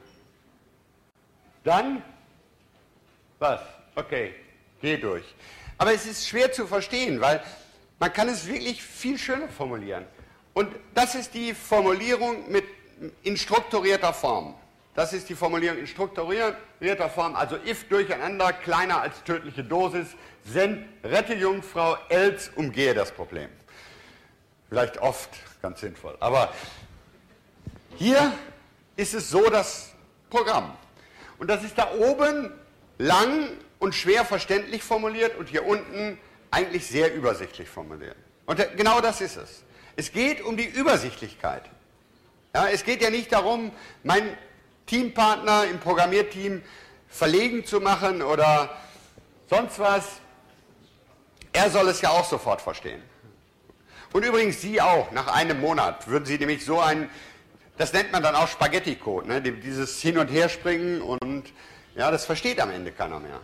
Dann, was? Okay, geh durch. Aber es ist schwer zu verstehen, weil man kann es wirklich viel schöner formulieren. Und das ist die Formulierung mit, in strukturierter Form. Das ist die Formulierung in strukturierter Form, also if durcheinander kleiner als tödliche Dosis, then rette Jungfrau, else umgehe das Problem. Vielleicht oft ganz sinnvoll. Aber hier ist es so das Programm. Und das ist da oben lang und schwer verständlich formuliert und hier unten eigentlich sehr übersichtlich formuliert. Und genau das ist es. Es geht um die Übersichtlichkeit. Ja, es geht ja nicht darum, mein Teampartner im Programmierteam verlegen zu machen oder sonst was. Er soll es ja auch sofort verstehen. Und übrigens Sie auch, nach einem Monat würden Sie nämlich so ein, das nennt man dann auch Spaghetti-Code, ne? Dieses Hin- und Herspringen und ja, das versteht am Ende keiner mehr.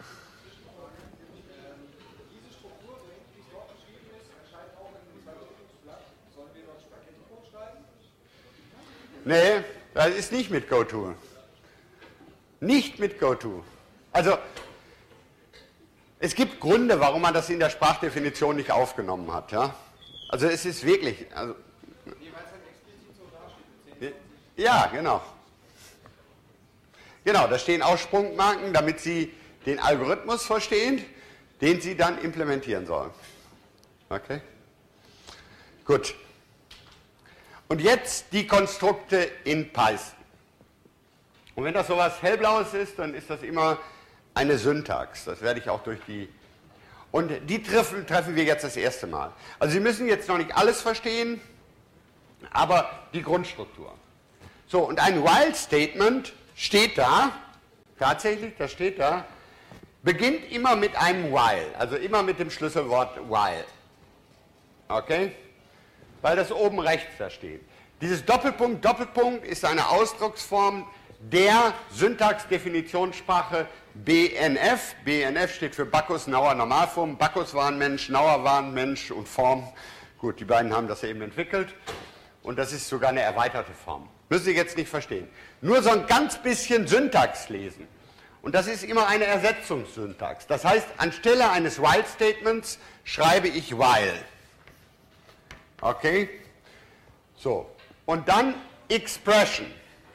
Diese Struktur, wie es dort beschrieben ist, erscheint auch in dem zweiten Übungsblatt. Sollen wir dort Spaghetti-Code schreiben? Nee, das ist nicht mit GoTo. Nicht mit GoTo. Also, es gibt Gründe, warum man das in der Sprachdefinition nicht aufgenommen hat. Ja? Also es ist wirklich... Also, ja, genau. Genau, da stehen auch Sprungmarken, damit Sie den Algorithmus verstehen, den Sie dann implementieren sollen. Okay? Gut. Und jetzt die Konstrukte in Python. Und wenn das so was Hellblaues ist, dann ist das immer eine Syntax. Das werde ich auch durch die... Und die treffen, treffen wir jetzt das erste Mal. Also Sie müssen jetzt noch nicht alles verstehen, aber die Grundstruktur. So, und ein While-Statement steht da, tatsächlich, das steht da, beginnt immer mit einem While, also immer mit dem Schlüsselwort While. Okay? Weil das oben rechts da steht. Dieses Doppelpunkt, Doppelpunkt ist eine Ausdrucksform der Syntaxdefinitionssprache B N F. B N F steht für Bacchus, Nauer, Normalform. Bacchus war ein Mensch, Nauer war ein Mensch und Form. Gut, die beiden haben das eben entwickelt. Und das ist sogar eine erweiterte Form. Müssen Sie jetzt nicht verstehen. Nur so ein ganz bisschen Syntax lesen. Und das ist immer eine Ersetzungssyntax. Das heißt, anstelle eines While-Statements schreibe ich While. Okay? So. Und dann Expression.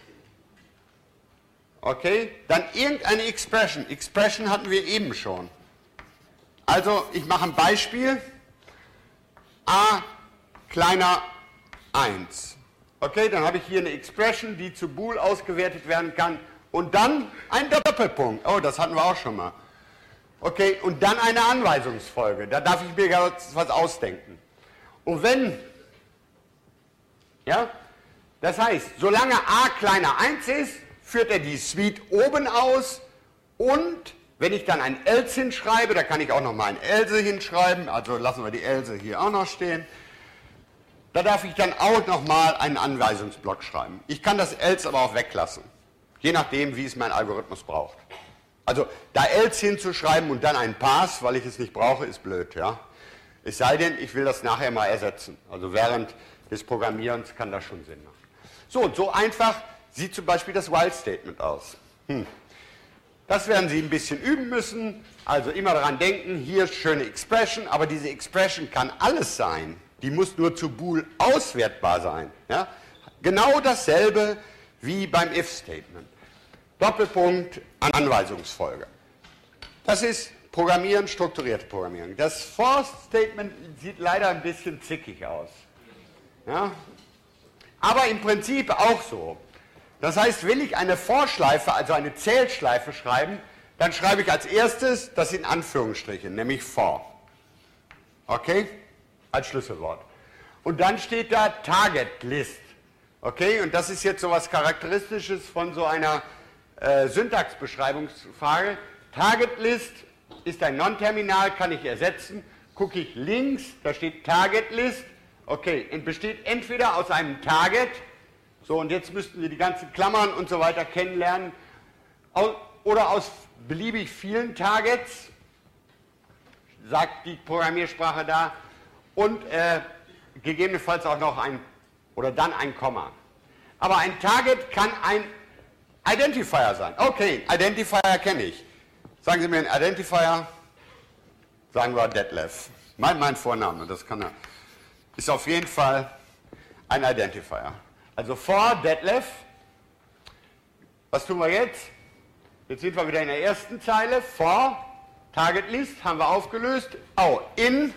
Okay? Dann irgendeine Expression. Expression hatten wir eben schon. Also, ich mache ein Beispiel. A kleiner eins. Okay, dann habe ich hier eine Expression, die zu Bool ausgewertet werden kann. Und dann ein Doppelpunkt. Oh, das hatten wir auch schon mal. Okay, und dann eine Anweisungsfolge. Da darf ich mir was ausdenken. Und wenn, ja, das heißt, solange a kleiner eins ist, führt er die Suite oben aus. Und wenn ich dann ein else hinschreibe, da kann ich auch noch mal ein else hinschreiben. Also lassen wir die else hier auch noch stehen. Da darf ich dann auch nochmal einen Anweisungsblock schreiben. Ich kann das else aber auch weglassen, je nachdem, wie es mein Algorithmus braucht. Also da else hinzuschreiben und dann ein Pass, weil ich es nicht brauche, ist blöd. Ja? Es sei denn, ich will das nachher mal ersetzen. Also während des Programmierens kann das schon Sinn machen. So, und so einfach sieht zum Beispiel das While-Statement aus. Hm. Das werden Sie ein bisschen üben müssen. Also immer daran denken, hier schöne Expression, aber diese Expression kann alles sein. Die muss nur zu Bool auswertbar sein. Ja? Genau dasselbe wie beim If-Statement. Doppelpunkt, Anweisungsfolge. Das ist Programmieren, strukturierte Programmierung. Das For-Statement sieht leider ein bisschen zickig aus. Ja? Aber im Prinzip auch so. Das heißt, will ich eine For-Schleife, also eine Zählschleife schreiben, dann schreibe ich als erstes das in Anführungsstrichen, nämlich For. Okay? Als Schlüsselwort. Und dann steht da Target List. Okay? Und das ist jetzt so was Charakteristisches von so einer äh, Syntaxbeschreibungsfrage. Target List ist ein Non-Terminal, kann ich ersetzen. Gucke ich links, da steht Target List. Okay, und besteht entweder aus einem Target, so und jetzt müssten Sie die ganzen Klammern und so weiter kennenlernen, oder aus beliebig vielen Targets, sagt die Programmiersprache da, und äh, gegebenenfalls auch noch ein, oder dann ein Komma. Aber ein Target kann ein Identifier sein. Okay, Identifier kenne ich. Sagen Sie mir einen Identifier, sagen wir Detlef. Mein, mein Vorname, das kann er. Ist auf jeden Fall ein Identifier. Also for Detlef. Was tun wir jetzt? Jetzt sind wir wieder in der ersten Zeile. For Target List haben wir aufgelöst. Oh, in.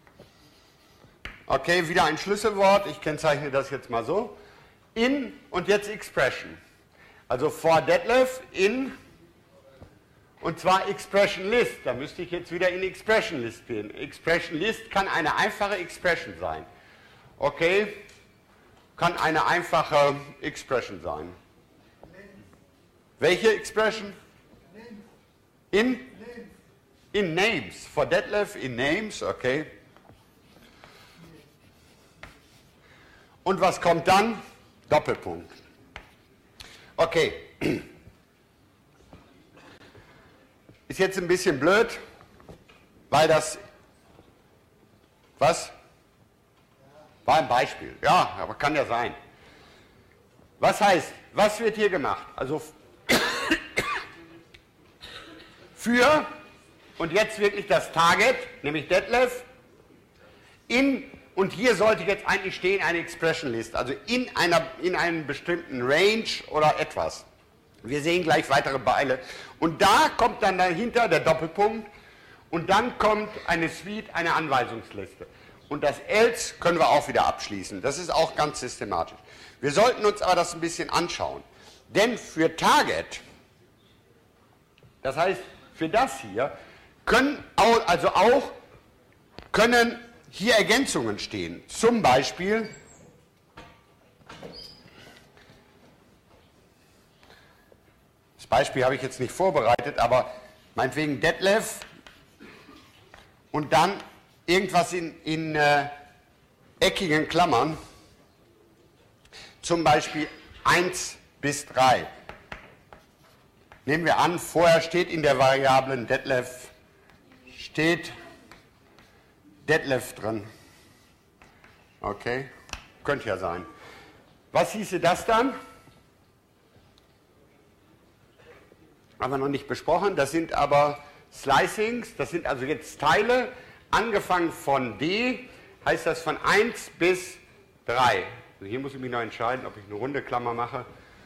Okay, wieder ein Schlüsselwort. Ich kennzeichne das jetzt mal so. In und jetzt Expression. Also for Detlef in. Und zwar Expression List. Da müsste ich jetzt wieder in Expression List gehen. Expression List kann eine einfache Expression sein. Okay, kann eine einfache Expression sein. Welche Expression? In? In Names. For Detlef in Names, okay. Und was kommt dann? Doppelpunkt. Okay. Ist jetzt ein bisschen blöd, weil das, was? War ein Beispiel, ja, aber kann ja sein. Was heißt, was wird hier gemacht? Also für, und jetzt wirklich das Target, nämlich Detlef, in, und hier sollte jetzt eigentlich stehen eine Expression List, also in, einer, in einem bestimmten Range oder etwas. Wir sehen gleich weitere Beile. Und da kommt dann dahinter der Doppelpunkt und dann kommt eine Suite, eine Anweisungsliste. Und das Else können wir auch wieder abschließen. Das ist auch ganz systematisch. Wir sollten uns aber das ein bisschen anschauen. Denn für Target, das heißt für das hier, können auch, also auch können hier Ergänzungen stehen. Zum Beispiel das Beispiel habe ich jetzt nicht vorbereitet, aber meinetwegen Detlef und dann irgendwas in, in äh, eckigen Klammern, zum Beispiel eins bis drei. Nehmen wir an, vorher steht in der Variablen Detlef, steht Detlef drin. Okay, könnte ja sein. Was hieße das dann? Haben wir noch nicht besprochen, das sind aber Slicings, das sind also jetzt Teile, angefangen von D, heißt das von eins bis drei. Also hier muss ich mich noch entscheiden, ob ich eine runde Klammer mache.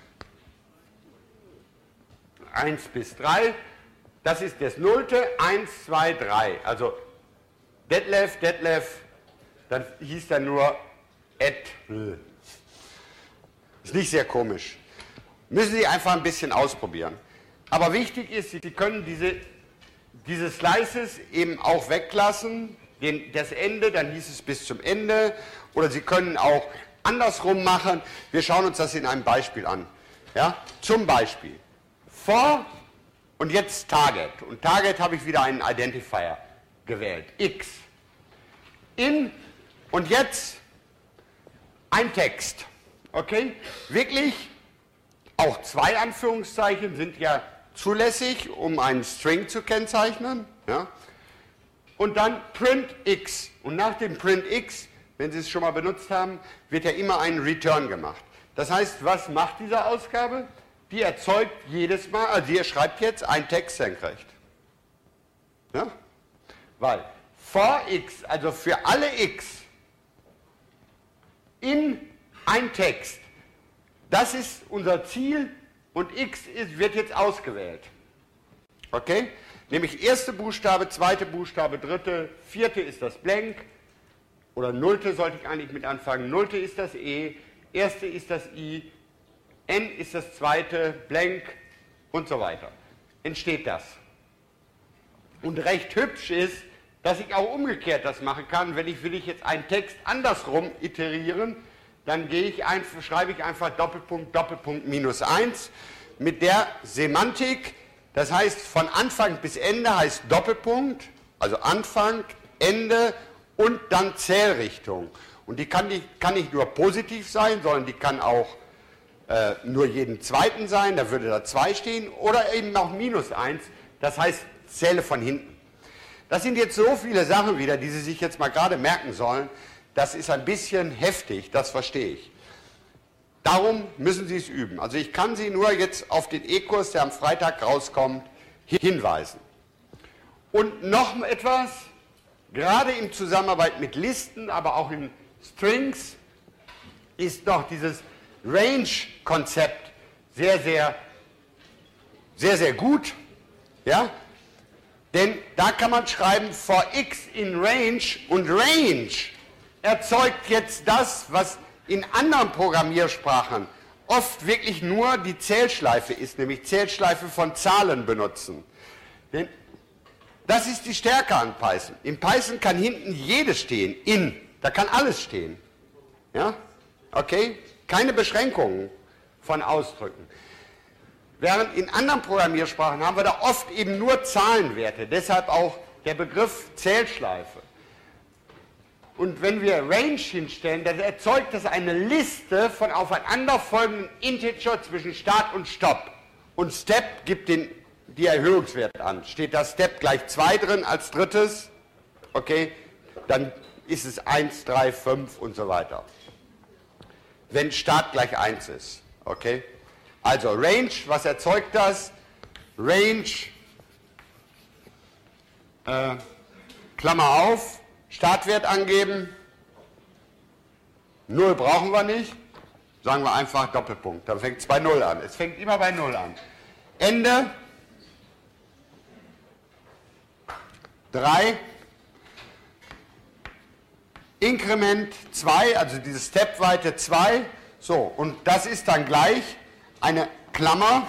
eins bis drei, das ist das Nullte, eins, zwei, drei. Also Detlef, Detlef, dann hieß dann nur Etl. Ist nicht sehr komisch. Müssen Sie einfach ein bisschen ausprobieren. Aber wichtig ist, Sie können diese, diese Slices eben auch weglassen, den, das Ende, dann hieß es bis zum Ende, oder Sie können auch andersrum machen. Wir schauen uns das in einem Beispiel an. Ja? Zum Beispiel For und jetzt Target. Und Target habe ich wieder einen Identifier gewählt, X. In und jetzt ein Text. Okay? Wirklich, auch zwei Anführungszeichen sind ja zulässig, um einen String zu kennzeichnen. Ja? Und dann Print X. Und nach dem Print X, wenn Sie es schon mal benutzt haben, wird ja immer ein Return gemacht. Das heißt, was macht diese Ausgabe? Die erzeugt jedes Mal, also ihr schreibt jetzt einen Text senkrecht. Ja? Weil for x, also für alle x, in ein Text, das ist unser Ziel und x ist, wird jetzt ausgewählt. Okay? Nämlich erste Buchstabe, zweite Buchstabe, dritte, vierte ist das Blank, oder nullte sollte ich eigentlich mit anfangen, nullte ist das E, erste ist das I, N ist das zweite, Blank und so weiter. Entsteht das. Und recht hübsch ist, dass ich auch umgekehrt das machen kann. Wenn ich will ich jetzt einen Text andersrum iterieren, dann gehe ich einfach, schreibe ich einfach Doppelpunkt, Doppelpunkt, minus eins mit der Semantik. Das heißt, von Anfang bis Ende heißt Doppelpunkt, also Anfang, Ende und dann Zählrichtung. Und die kann nicht, kann nicht nur positiv sein, sondern die kann auch äh, nur jeden zweiten sein, da würde da zwei stehen, oder eben auch minus eins, das heißt, zähle von hinten. Das sind jetzt so viele Sachen wieder, die Sie sich jetzt mal gerade merken sollen, das ist ein bisschen heftig, das verstehe ich. Darum müssen Sie es üben. Also ich kann Sie nur jetzt auf den E-Kurs, der am Freitag rauskommt, hinweisen. Und noch etwas, gerade in Zusammenarbeit mit Listen, aber auch in Strings, ist noch dieses Range-Konzept sehr, sehr, sehr, sehr gut. Ja? Denn da kann man schreiben, for x in range, und range erzeugt jetzt das, was in anderen Programmiersprachen oft wirklich nur die Zählschleife ist, nämlich Zählschleife von Zahlen benutzen. Denn das ist die Stärke an Python. In Python kann hinten jedes stehen, in, da kann alles stehen. Ja? Okay? Keine Beschränkungen von Ausdrücken. Während in anderen Programmiersprachen haben wir da oft eben nur Zahlenwerte, deshalb auch der Begriff Zählschleife. Und wenn wir Range hinstellen, dann erzeugt das eine Liste von aufeinanderfolgenden Integer zwischen Start und Stopp. Und Step gibt den, die Erhöhungswerte an. Steht da Step gleich zwei drin als drittes, okay, dann ist es eins, drei, fünf und so weiter. Wenn Start gleich eins ist, okay. Also Range, was erzeugt das? Range, äh, Klammer auf, Startwert angeben, null brauchen wir nicht, sagen wir einfach Doppelpunkt, dann fängt es bei null an. Es fängt immer bei null an. Ende, drei, Inkrement zwei, also diese Stepweite zwei, so, und das ist dann gleich eine Klammer,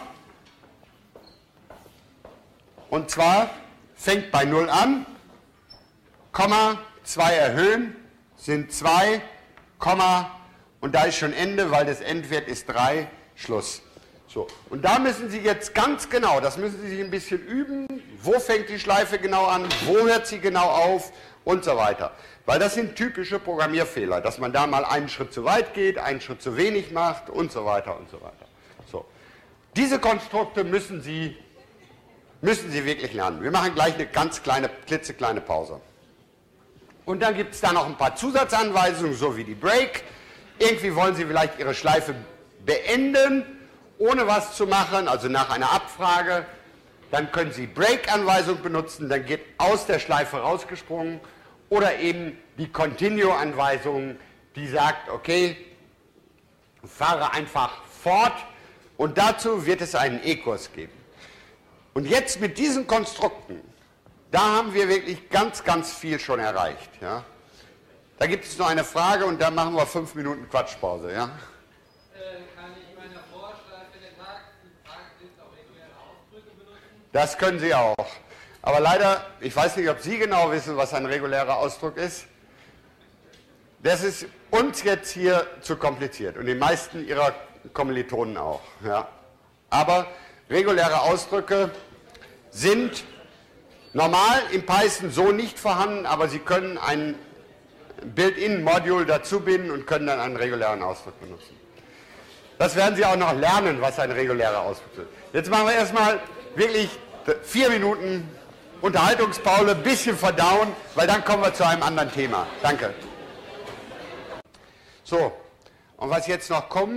und zwar fängt bei null an, Komma, zwei erhöhen, sind zwei, Komma, und da ist schon Ende, weil das Endwert ist drei, Schluss. So, und da müssen Sie jetzt ganz genau, das müssen Sie sich ein bisschen üben, wo fängt die Schleife genau an, wo hört sie genau auf und so weiter. Weil das sind typische Programmierfehler, dass man da mal einen Schritt zu weit geht, einen Schritt zu wenig macht und so weiter und so weiter. So. Diese Konstrukte müssen Sie, müssen Sie wirklich lernen. Wir machen gleich eine ganz kleine, klitzekleine Pause. Und dann gibt es da noch ein paar Zusatzanweisungen, so wie die Break. Irgendwie wollen Sie vielleicht Ihre Schleife beenden, ohne was zu machen, also nach einer Abfrage. Dann können Sie Break-Anweisung benutzen, dann geht aus der Schleife rausgesprungen. Oder eben die Continue-Anweisung, die sagt, okay, fahre einfach fort. Und dazu wird es einen E-Kurs geben. Und jetzt mit diesen Konstrukten, da haben wir wirklich ganz, ganz viel schon erreicht. Ja? Da gibt es noch eine Frage und dann machen wir fünf Minuten Quatschpause. Ja? Äh, kann ich meine Vorschleife der Tagliste auch reguläre Ausdrücke benutzen? Das können Sie auch. Aber leider, ich weiß nicht, ob Sie genau wissen, was ein regulärer Ausdruck ist. Das ist uns jetzt hier zu kompliziert und den meisten Ihrer Kommilitonen auch. Ja. Aber reguläre Ausdrücke sind normal in Python so nicht vorhanden, aber Sie können ein Built-in-Module dazu binden und können dann einen regulären Ausdruck benutzen. Das werden Sie auch noch lernen, was ein regulärer Ausdruck ist. Jetzt machen wir erstmal wirklich vier Minuten Unterhaltungspause, ein bisschen verdauen, weil dann kommen wir zu einem anderen Thema. Danke. So, und was jetzt noch kommt,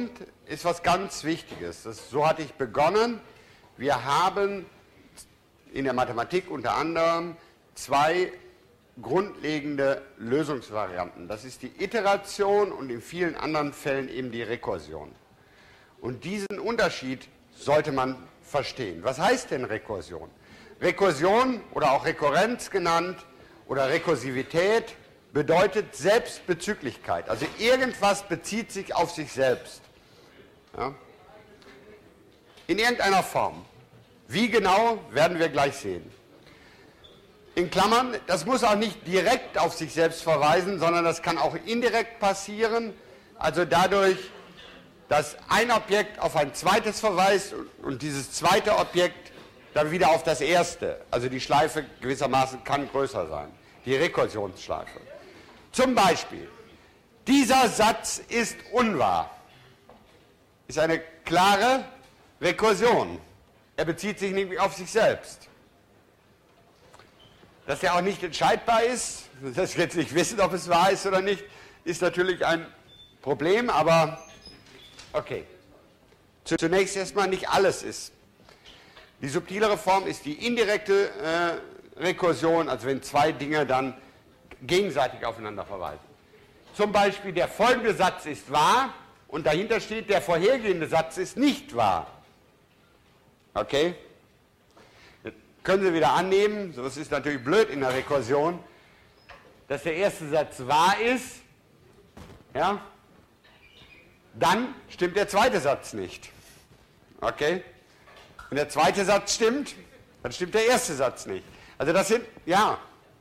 ist was ganz Wichtiges. Das, so hatte ich begonnen. Wir haben in der Mathematik unter anderem zwei grundlegende Lösungsvarianten. Das ist die Iteration und in vielen anderen Fällen eben die Rekursion. Und diesen Unterschied sollte man verstehen. Was heißt denn Rekursion? Rekursion oder auch Rekurrenz genannt oder Rekursivität bedeutet Selbstbezüglichkeit. Also irgendwas bezieht sich auf sich selbst. Ja? In irgendeiner Form. Wie genau, werden wir gleich sehen. In Klammern, das muss auch nicht direkt auf sich selbst verweisen, sondern das kann auch indirekt passieren. Also dadurch, dass ein Objekt auf ein zweites verweist und dieses zweite Objekt dann wieder auf das erste. Also die Schleife gewissermaßen kann größer sein. Die Rekursionsschleife. Zum Beispiel, dieser Satz ist unwahr. Ist eine klare Rekursion. Er bezieht sich nämlich auf sich selbst. Dass er auch nicht entscheidbar ist, dass wir jetzt nicht wissen, ob es wahr ist oder nicht, ist natürlich ein Problem, aber okay. Zunächst erstmal nicht alles ist. Die subtilere Form ist die indirekte äh, Rekursion, also wenn zwei Dinge dann gegenseitig aufeinander verweisen. Zum Beispiel der folgende Satz ist wahr und dahinter steht, der vorhergehende Satz ist nicht wahr. Okay? Jetzt können Sie wieder annehmen, das ist natürlich blöd in der Rekursion, dass der erste Satz wahr ist, ja, dann stimmt der zweite Satz nicht. Okay? Wenn der zweite Satz stimmt, dann stimmt der erste Satz nicht. Also das sind, ja,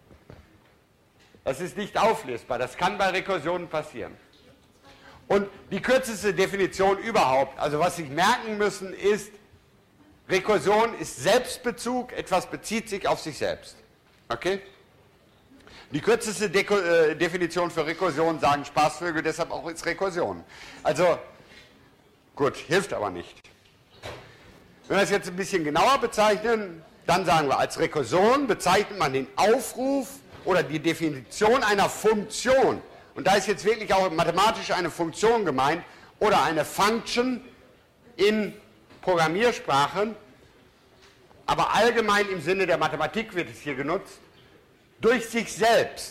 das ist nicht auflösbar, das kann bei Rekursionen passieren. Und die kürzeste Definition überhaupt, also was Sie merken müssen, ist, Rekursion ist Selbstbezug, etwas bezieht sich auf sich selbst. Okay? Die kürzeste Deko äh, Definition für Rekursion sagen Spaßvögel, deshalb auch ist Rekursion. Also, gut, hilft aber nicht. Wenn wir das jetzt ein bisschen genauer bezeichnen, dann sagen wir, als Rekursion bezeichnet man den Aufruf oder die Definition einer Funktion. Und da ist jetzt wirklich auch mathematisch eine Funktion gemeint oder eine Function in Programmiersprachen, aber allgemein im Sinne der Mathematik wird es hier genutzt, durch sich selbst.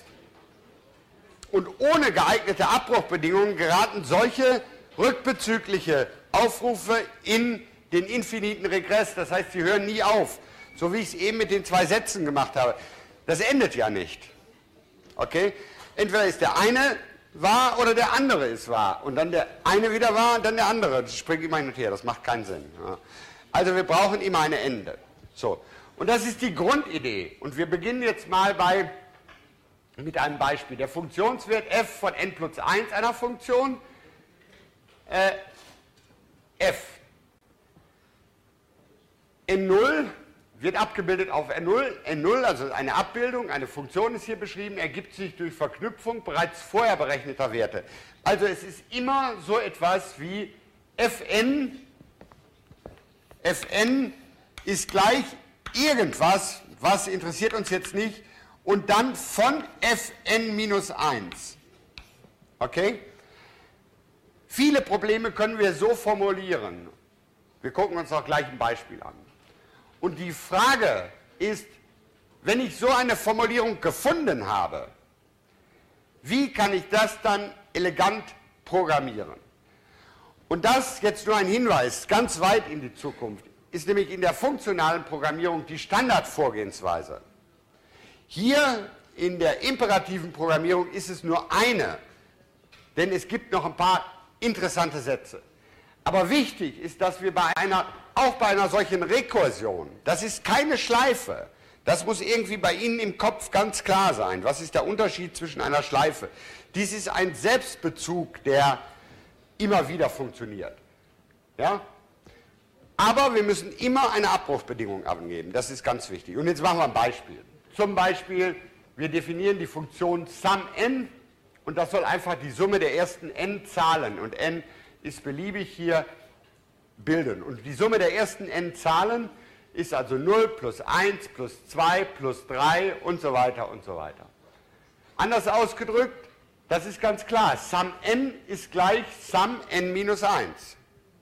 Und ohne geeignete Abbruchbedingungen geraten solche rückbezügliche Aufrufe in den infiniten Regress, das heißt, sie hören nie auf, so wie ich es eben mit den zwei Sätzen gemacht habe. Das endet ja nicht. Okay? Entweder ist der eine wahr oder der andere ist wahr. Und dann der eine wieder wahr und dann der andere. Das springt immer hin und her, das macht keinen Sinn. Ja. Also wir brauchen immer ein Ende. So. Und das ist die Grundidee. Und wir beginnen jetzt mal bei, mit einem Beispiel. Der Funktionswert f von n plus eins einer Funktion, äh, f. n null wird abgebildet auf n null. n null, also eine Abbildung, eine Funktion ist hier beschrieben, ergibt sich durch Verknüpfung bereits vorher berechneter Werte. Also es ist immer so etwas wie fn, fn ist gleich irgendwas, was interessiert uns jetzt nicht, und dann von fn minus eins. Okay? Viele Probleme können wir so formulieren. Wir gucken uns auch gleich ein Beispiel an. Und die Frage ist, wenn ich so eine Formulierung gefunden habe, wie kann ich das dann elegant programmieren? Und das, jetzt nur ein Hinweis, ganz weit in die Zukunft, ist nämlich in der funktionalen Programmierung die Standardvorgehensweise. Hier in der imperativen Programmierung ist es nur eine, denn es gibt noch ein paar interessante Sätze. Aber wichtig ist, dass wir bei einer, auch bei einer solchen Rekursion, das ist keine Schleife, das muss irgendwie bei Ihnen im Kopf ganz klar sein. Was ist der Unterschied zwischen einer Schleife? Dies ist ein Selbstbezug, der immer wieder funktioniert. Ja? Aber wir müssen immer eine Abbruchbedingung angeben, das ist ganz wichtig. Und jetzt machen wir ein Beispiel. Zum Beispiel, wir definieren die Funktion SumN und das soll einfach die Summe der ersten n Zahlen, und n ist beliebig hier, bilden. Und die Summe der ersten n Zahlen ist also null plus eins plus zwei plus drei und so weiter und so weiter. Anders ausgedrückt, das ist ganz klar, SumN ist gleich SumN minus eins.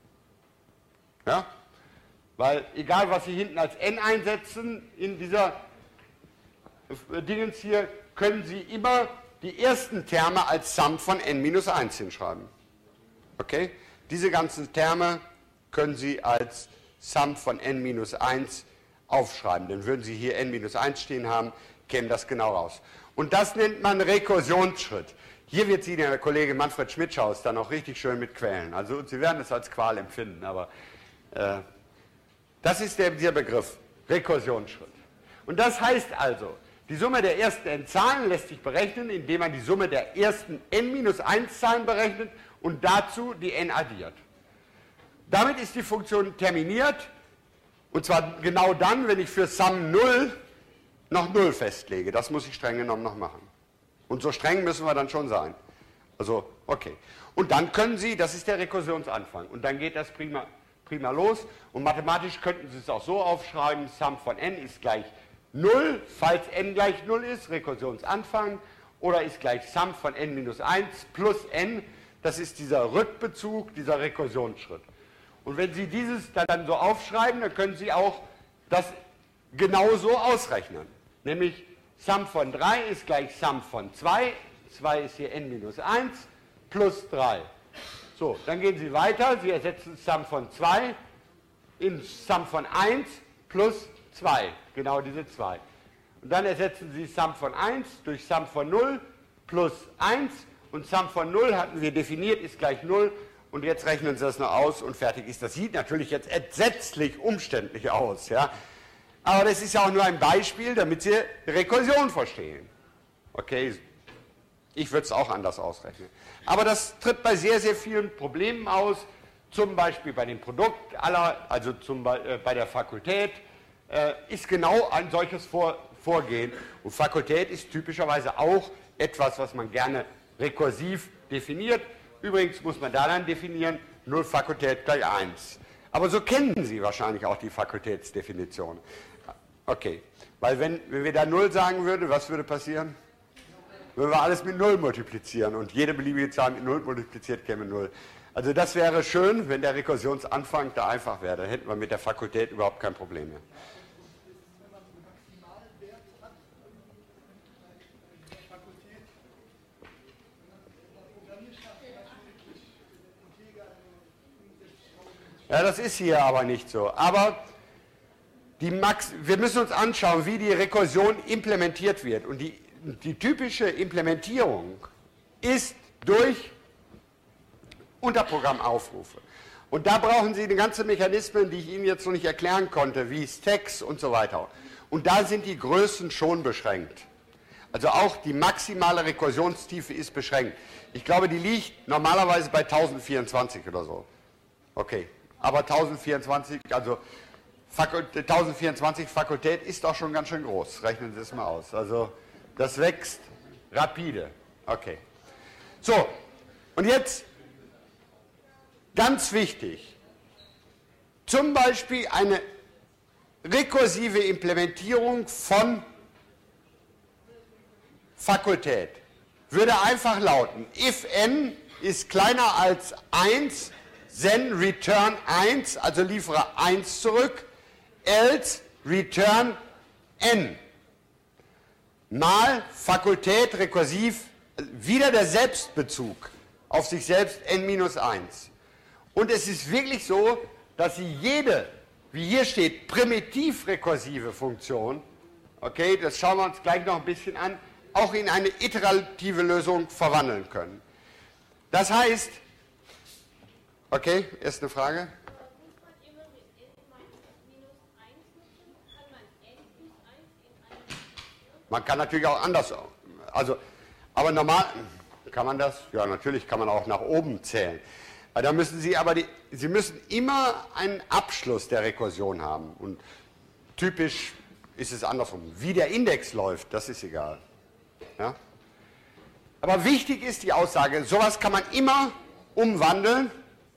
Ja? Weil egal, was Sie hinten als n einsetzen, in dieser Dingens hier, können Sie immer die ersten Terme als Sum von n minus eins hinschreiben. Okay? Diese ganzen Terme können Sie als Sum von n minus eins aufschreiben. Dann würden Sie hier n minus eins stehen haben, käme das genau raus. Und das nennt man Rekursionsschritt. Hier wird Sie der Kollege Manfred Schmidtschaus dann auch richtig schön mit quälen. Also Sie werden es als Qual empfinden, aber äh, das ist der, der Begriff, Rekursionsschritt. Und das heißt also, die Summe der ersten n Zahlen lässt sich berechnen, indem man die Summe der ersten n minus eins Zahlen berechnet und dazu die n addiert. Damit ist die Funktion terminiert, und zwar genau dann, wenn ich für Sum null noch null festlege. Das muss ich streng genommen noch machen. Und so streng müssen wir dann schon sein. Also, okay. Und dann können Sie, das ist der Rekursionsanfang, und dann geht das prima, prima los. Und mathematisch könnten Sie es auch so aufschreiben, Sum von n ist gleich null, falls n gleich null ist, Rekursionsanfang, oder ist gleich Sum von n minus eins plus n, das ist dieser Rückbezug, dieser Rekursionsschritt. Und wenn Sie dieses dann so aufschreiben, dann können Sie auch das genauso ausrechnen. Nämlich Sum von drei ist gleich Sum von zwei, zwei ist hier n minus eins, plus drei. So, dann gehen Sie weiter, Sie ersetzen Sum von zwei in Sum von eins plus zwei, genau diese zwei. Und dann ersetzen Sie Sum von eins durch Sum von null plus eins, und Sum von null hatten wir definiert, ist gleich null, und jetzt rechnen Sie das noch aus und fertig ist. Das sieht natürlich jetzt entsetzlich umständlich aus, ja. Aber das ist ja auch nur ein Beispiel, damit Sie Rekursion verstehen. Okay, ich würde es auch anders ausrechnen. Aber das tritt bei sehr, sehr vielen Problemen aus, zum Beispiel bei dem Produkt aller, also zum, äh, bei der Fakultät, äh, ist genau ein solches Vor Vorgehen. Und Fakultät ist typischerweise auch etwas, was man gerne rekursiv definiert. Übrigens muss man da dann definieren, null Fakultät gleich eins. Aber so kennen Sie wahrscheinlich auch die Fakultätsdefinition. Okay, weil wenn, wenn wir da null sagen würden, was würde passieren? Wenn wir alles mit null multiplizieren und jede beliebige Zahl mit null multipliziert, käme null. Also das wäre schön, wenn der Rekursionsanfang da einfach wäre. Dann hätten wir mit der Fakultät überhaupt kein Problem mehr. Ja, das ist hier aber nicht so. Aber die Max, wir müssen uns anschauen, wie die Rekursion implementiert wird. Und die, die typische Implementierung ist durch Unterprogrammaufrufe. Und da brauchen Sie die ganzen Mechanismen, die ich Ihnen jetzt noch nicht erklären konnte, wie Stacks und so weiter. Und da sind die Größen schon beschränkt. Also auch die maximale Rekursionstiefe ist beschränkt. Ich glaube, die liegt normalerweise bei tausendvierundzwanzig oder so. Okay. Aber tausendvierundzwanzig, also tausendvierundzwanzig Fakultät ist auch schon ganz schön groß. Rechnen Sie es mal aus. Also das wächst rapide. Okay. So, und jetzt ganz wichtig. Zum Beispiel eine rekursive Implementierung von Fakultät würde einfach lauten, if n ist kleiner als eins, then return eins, also liefere eins zurück, else return n. Mal Fakultät rekursiv, wieder der Selbstbezug auf sich selbst n minus eins. Und es ist wirklich so, dass Sie jede, wie hier steht, primitiv rekursive Funktion, okay, das schauen wir uns gleich noch ein bisschen an, auch in eine iterative Lösung verwandeln können. Das heißt, okay, erste Frage. Man kann natürlich auch anders, also, aber normal kann man das, ja natürlich kann man auch nach oben zählen. Da müssen Sie aber, die, Sie müssen immer einen Abschluss der Rekursion haben und typisch ist es andersrum. Wie der Index läuft, das ist egal. Ja? Aber wichtig ist die Aussage, sowas kann man immer umwandeln.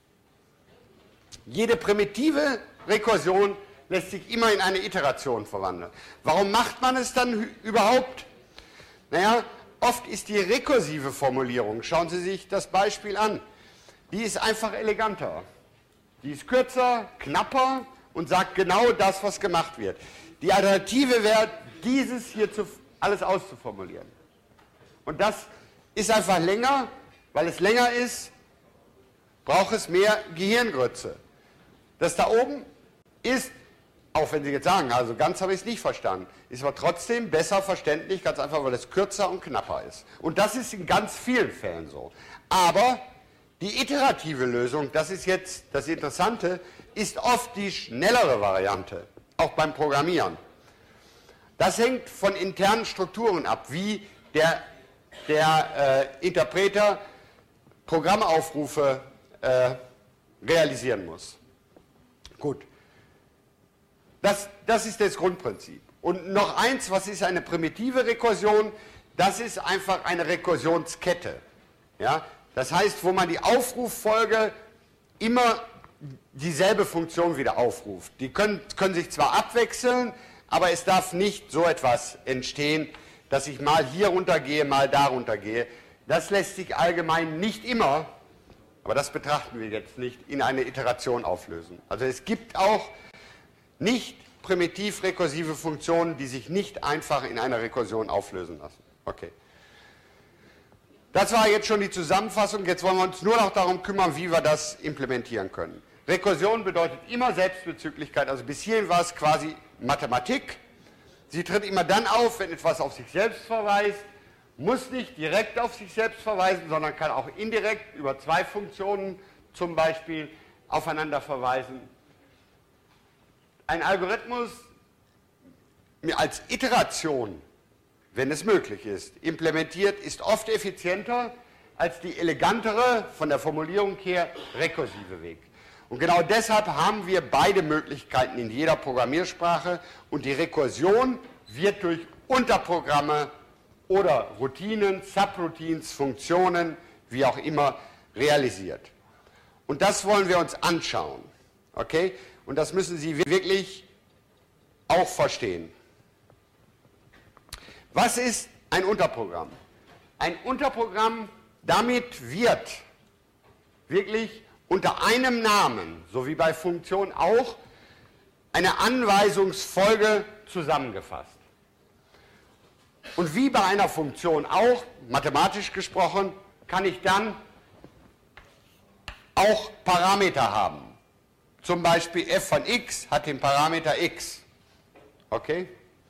Jede primitive Rekursion lässt sich immer in eine Iteration verwandeln. Warum macht man es dann überhaupt? Naja, oft ist die rekursive Formulierung, schauen Sie sich das Beispiel an, die ist einfach eleganter. Die ist kürzer, knapper und sagt genau das, was gemacht wird. Die Alternative wäre, dieses hier zu, alles auszuformulieren. Und das ist einfach länger, weil es länger ist, braucht es mehr Gehirngrütze. Das da oben ist, auch wenn Sie jetzt sagen, also ganz habe ich es nicht verstanden, ist aber trotzdem besser verständlich, ganz einfach, weil es kürzer und knapper ist. Und das ist in ganz vielen Fällen so. Aber die iterative Lösung, das ist jetzt das Interessante, ist oft die schnellere Variante, auch beim Programmieren. Das hängt von internen Strukturen ab, wie der, der äh, Interpreter Programmaufrufe äh, realisieren muss. Gut. Das, das ist das Grundprinzip. Und noch eins, was ist eine primitive Rekursion? Das ist einfach eine Rekursionskette. Ja? Das heißt, wo man die Aufruffolge immer dieselbe Funktion wieder aufruft. Die können, können sich zwar abwechseln, aber es darf nicht so etwas entstehen, dass ich mal hier runtergehe, mal da runtergehe. Das lässt sich allgemein nicht immer, aber das betrachten wir jetzt nicht, in eine Iteration auflösen. Also es gibt auch nicht primitiv rekursive Funktionen, die sich nicht einfach in einer Rekursion auflösen lassen. Okay. Das war jetzt schon die Zusammenfassung. Jetzt wollen wir uns nur noch darum kümmern, wie wir das implementieren können. Rekursion bedeutet immer Selbstbezüglichkeit. Also bis hierhin war es quasi Mathematik. Sie tritt immer dann auf, wenn etwas auf sich selbst verweist, muss nicht direkt auf sich selbst verweisen, sondern kann auch indirekt über zwei Funktionen zum Beispiel aufeinander verweisen. Ein Algorithmus als Iteration, wenn es möglich ist, implementiert, ist oft effizienter als die elegantere, von der Formulierung her, rekursive Weg. Und genau deshalb haben wir beide Möglichkeiten in jeder Programmiersprache und die Rekursion wird durch Unterprogramme oder Routinen, Subroutines, Funktionen, wie auch immer, realisiert. Und das wollen wir uns anschauen. Okay? Und das müssen Sie wirklich auch verstehen. Was ist ein Unterprogramm? Ein Unterprogramm, damit wird wirklich unter einem Namen, so wie bei Funktion auch, eine Anweisungsfolge zusammengefasst. Und wie bei einer Funktion auch, mathematisch gesprochen, kann ich dann auch Parameter haben. Zum Beispiel f von x hat den Parameter x. Okay?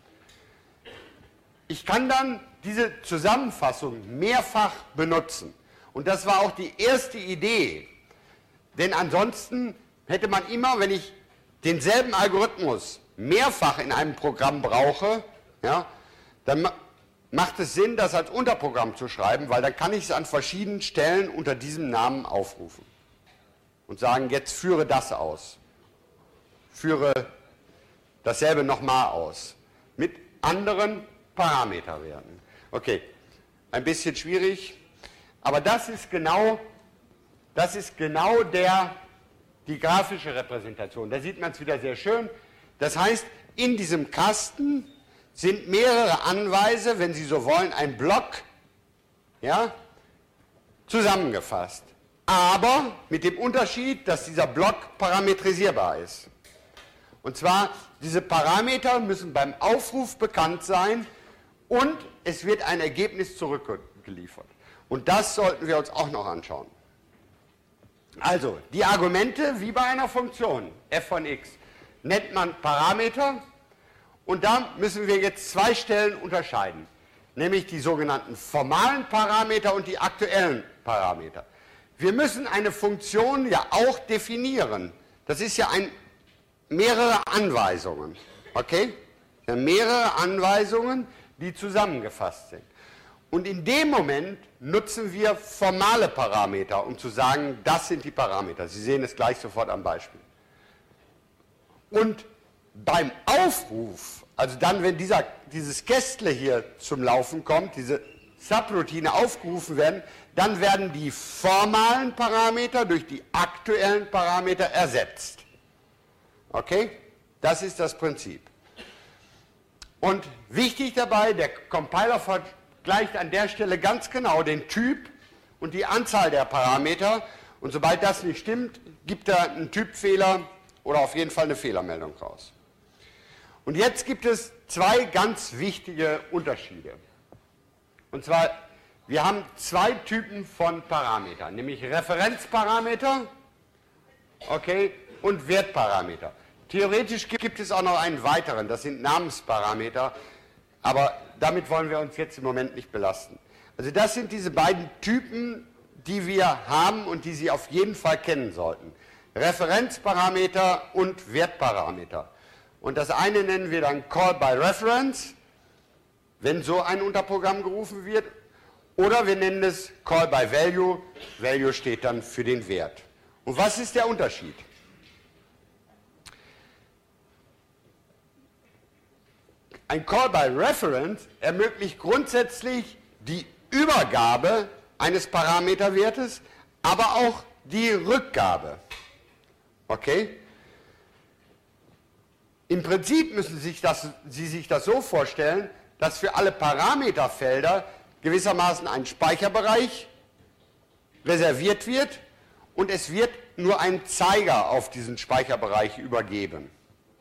Ich kann dann diese Zusammenfassung mehrfach benutzen. Und das war auch die erste Idee. Denn ansonsten hätte man immer, wenn ich denselben Algorithmus mehrfach in einem Programm brauche, ja, dann ma macht es Sinn, das als Unterprogramm zu schreiben, weil dann kann ich es an verschiedenen Stellen unter diesem Namen aufrufen. Und sagen, jetzt führe das aus. Führe dasselbe nochmal aus. Mit anderen Parameterwerten. Okay, ein bisschen schwierig, aber das ist genau, das ist genau der, die grafische Repräsentation. Da sieht man es wieder sehr schön. Das heißt, in diesem Kasten sind mehrere Anweise, wenn Sie so wollen, ein Block, ja, zusammengefasst. Aber mit dem Unterschied, dass dieser Block parametrisierbar ist. Und zwar, diese Parameter müssen beim Aufruf bekannt sein und es wird ein Ergebnis zurückgeliefert. Und das sollten wir uns auch noch anschauen. Also, die Argumente, wie bei einer Funktion, f von x, nennt man Parameter. Und da müssen wir jetzt zwei Stellen unterscheiden. Nämlich die sogenannten formalen Parameter und die aktuellen Parameter. Wir müssen eine Funktion ja auch definieren. Das ist ja ein, mehrere Anweisungen. Okay? Ja, mehrere Anweisungen, die zusammengefasst sind. Und in dem Moment nutzen wir formale Parameter, um zu sagen, das sind die Parameter. Sie sehen es gleich sofort am Beispiel. Und beim Aufruf, also dann, wenn dieser, dieses Kästle hier zum Laufen kommt, diese Subroutine aufgerufen werden, dann werden die formalen Parameter durch die aktuellen Parameter ersetzt. Okay? Das ist das Prinzip. Und wichtig dabei, der Compiler vergleicht an der Stelle ganz genau den Typ und die Anzahl der Parameter Und sobald das nicht stimmt, gibt er einen Typfehler oder auf jeden Fall eine Fehlermeldung raus. Und jetzt gibt es zwei ganz wichtige Unterschiede. Und zwar, wir haben zwei Typen von Parametern, nämlich Referenzparameter, okay, und Wertparameter. Theoretisch gibt es auch noch einen weiteren, das sind Namensparameter, aber damit wollen wir uns jetzt im Moment nicht belasten. Also das sind diese beiden Typen, die wir haben und die Sie auf jeden Fall kennen sollten. Referenzparameter und Wertparameter. Und das eine nennen wir dann Call by Reference, wenn so ein Unterprogramm gerufen wird, oder wir nennen es Call by Value. Value steht dann für den Wert. Und was ist der Unterschied? Ein Call by Reference ermöglicht grundsätzlich die Übergabe eines Parameterwertes, aber auch die Rückgabe. Okay? Im Prinzip müssen Sie sich das, Sie sich das so vorstellen, dass für alle Parameterfelder gewissermaßen ein Speicherbereich reserviert wird und es wird nur ein Zeiger auf diesen Speicherbereich übergeben.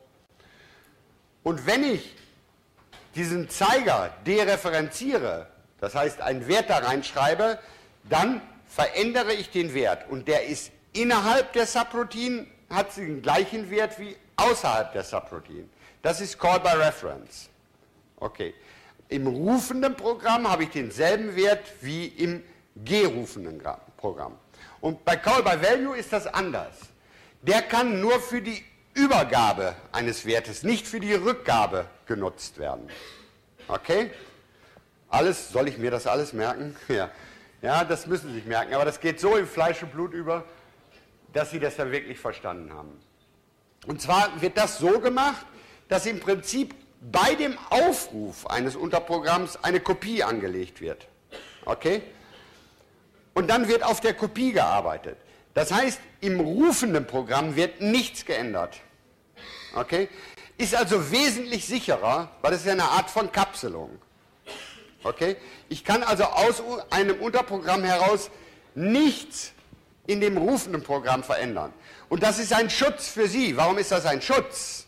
Und wenn ich diesen Zeiger dereferenziere, das heißt einen Wert da reinschreibe, dann verändere ich den Wert und der ist innerhalb der Subroutine, hat den gleichen Wert wie außerhalb der Subroutine. Das ist Call by Reference. Okay. Im rufenden Programm habe ich denselben Wert wie im gerufenden Programm. Und bei Call by Value ist das anders. Der kann nur für die Übergabe eines Wertes, nicht für die Rückgabe genutzt werden. Okay? Alles, soll ich mir das alles merken? Ja. Ja, das müssen Sie sich merken, aber das geht so in Fleisch und Blut über, dass Sie das dann wirklich verstanden haben. Und zwar wird das so gemacht, dass im Prinzip bei dem Aufruf eines Unterprogramms eine Kopie angelegt wird. Okay? Und dann wird auf der Kopie gearbeitet. Das heißt, im rufenden Programm wird nichts geändert. Okay? Ist also wesentlich sicherer, weil es ja eine Art von Kapselung. Okay? Ich kann also aus einem Unterprogramm heraus nichts in dem rufenden Programm verändern. Und das ist ein Schutz für Sie. Warum ist das ein Schutz?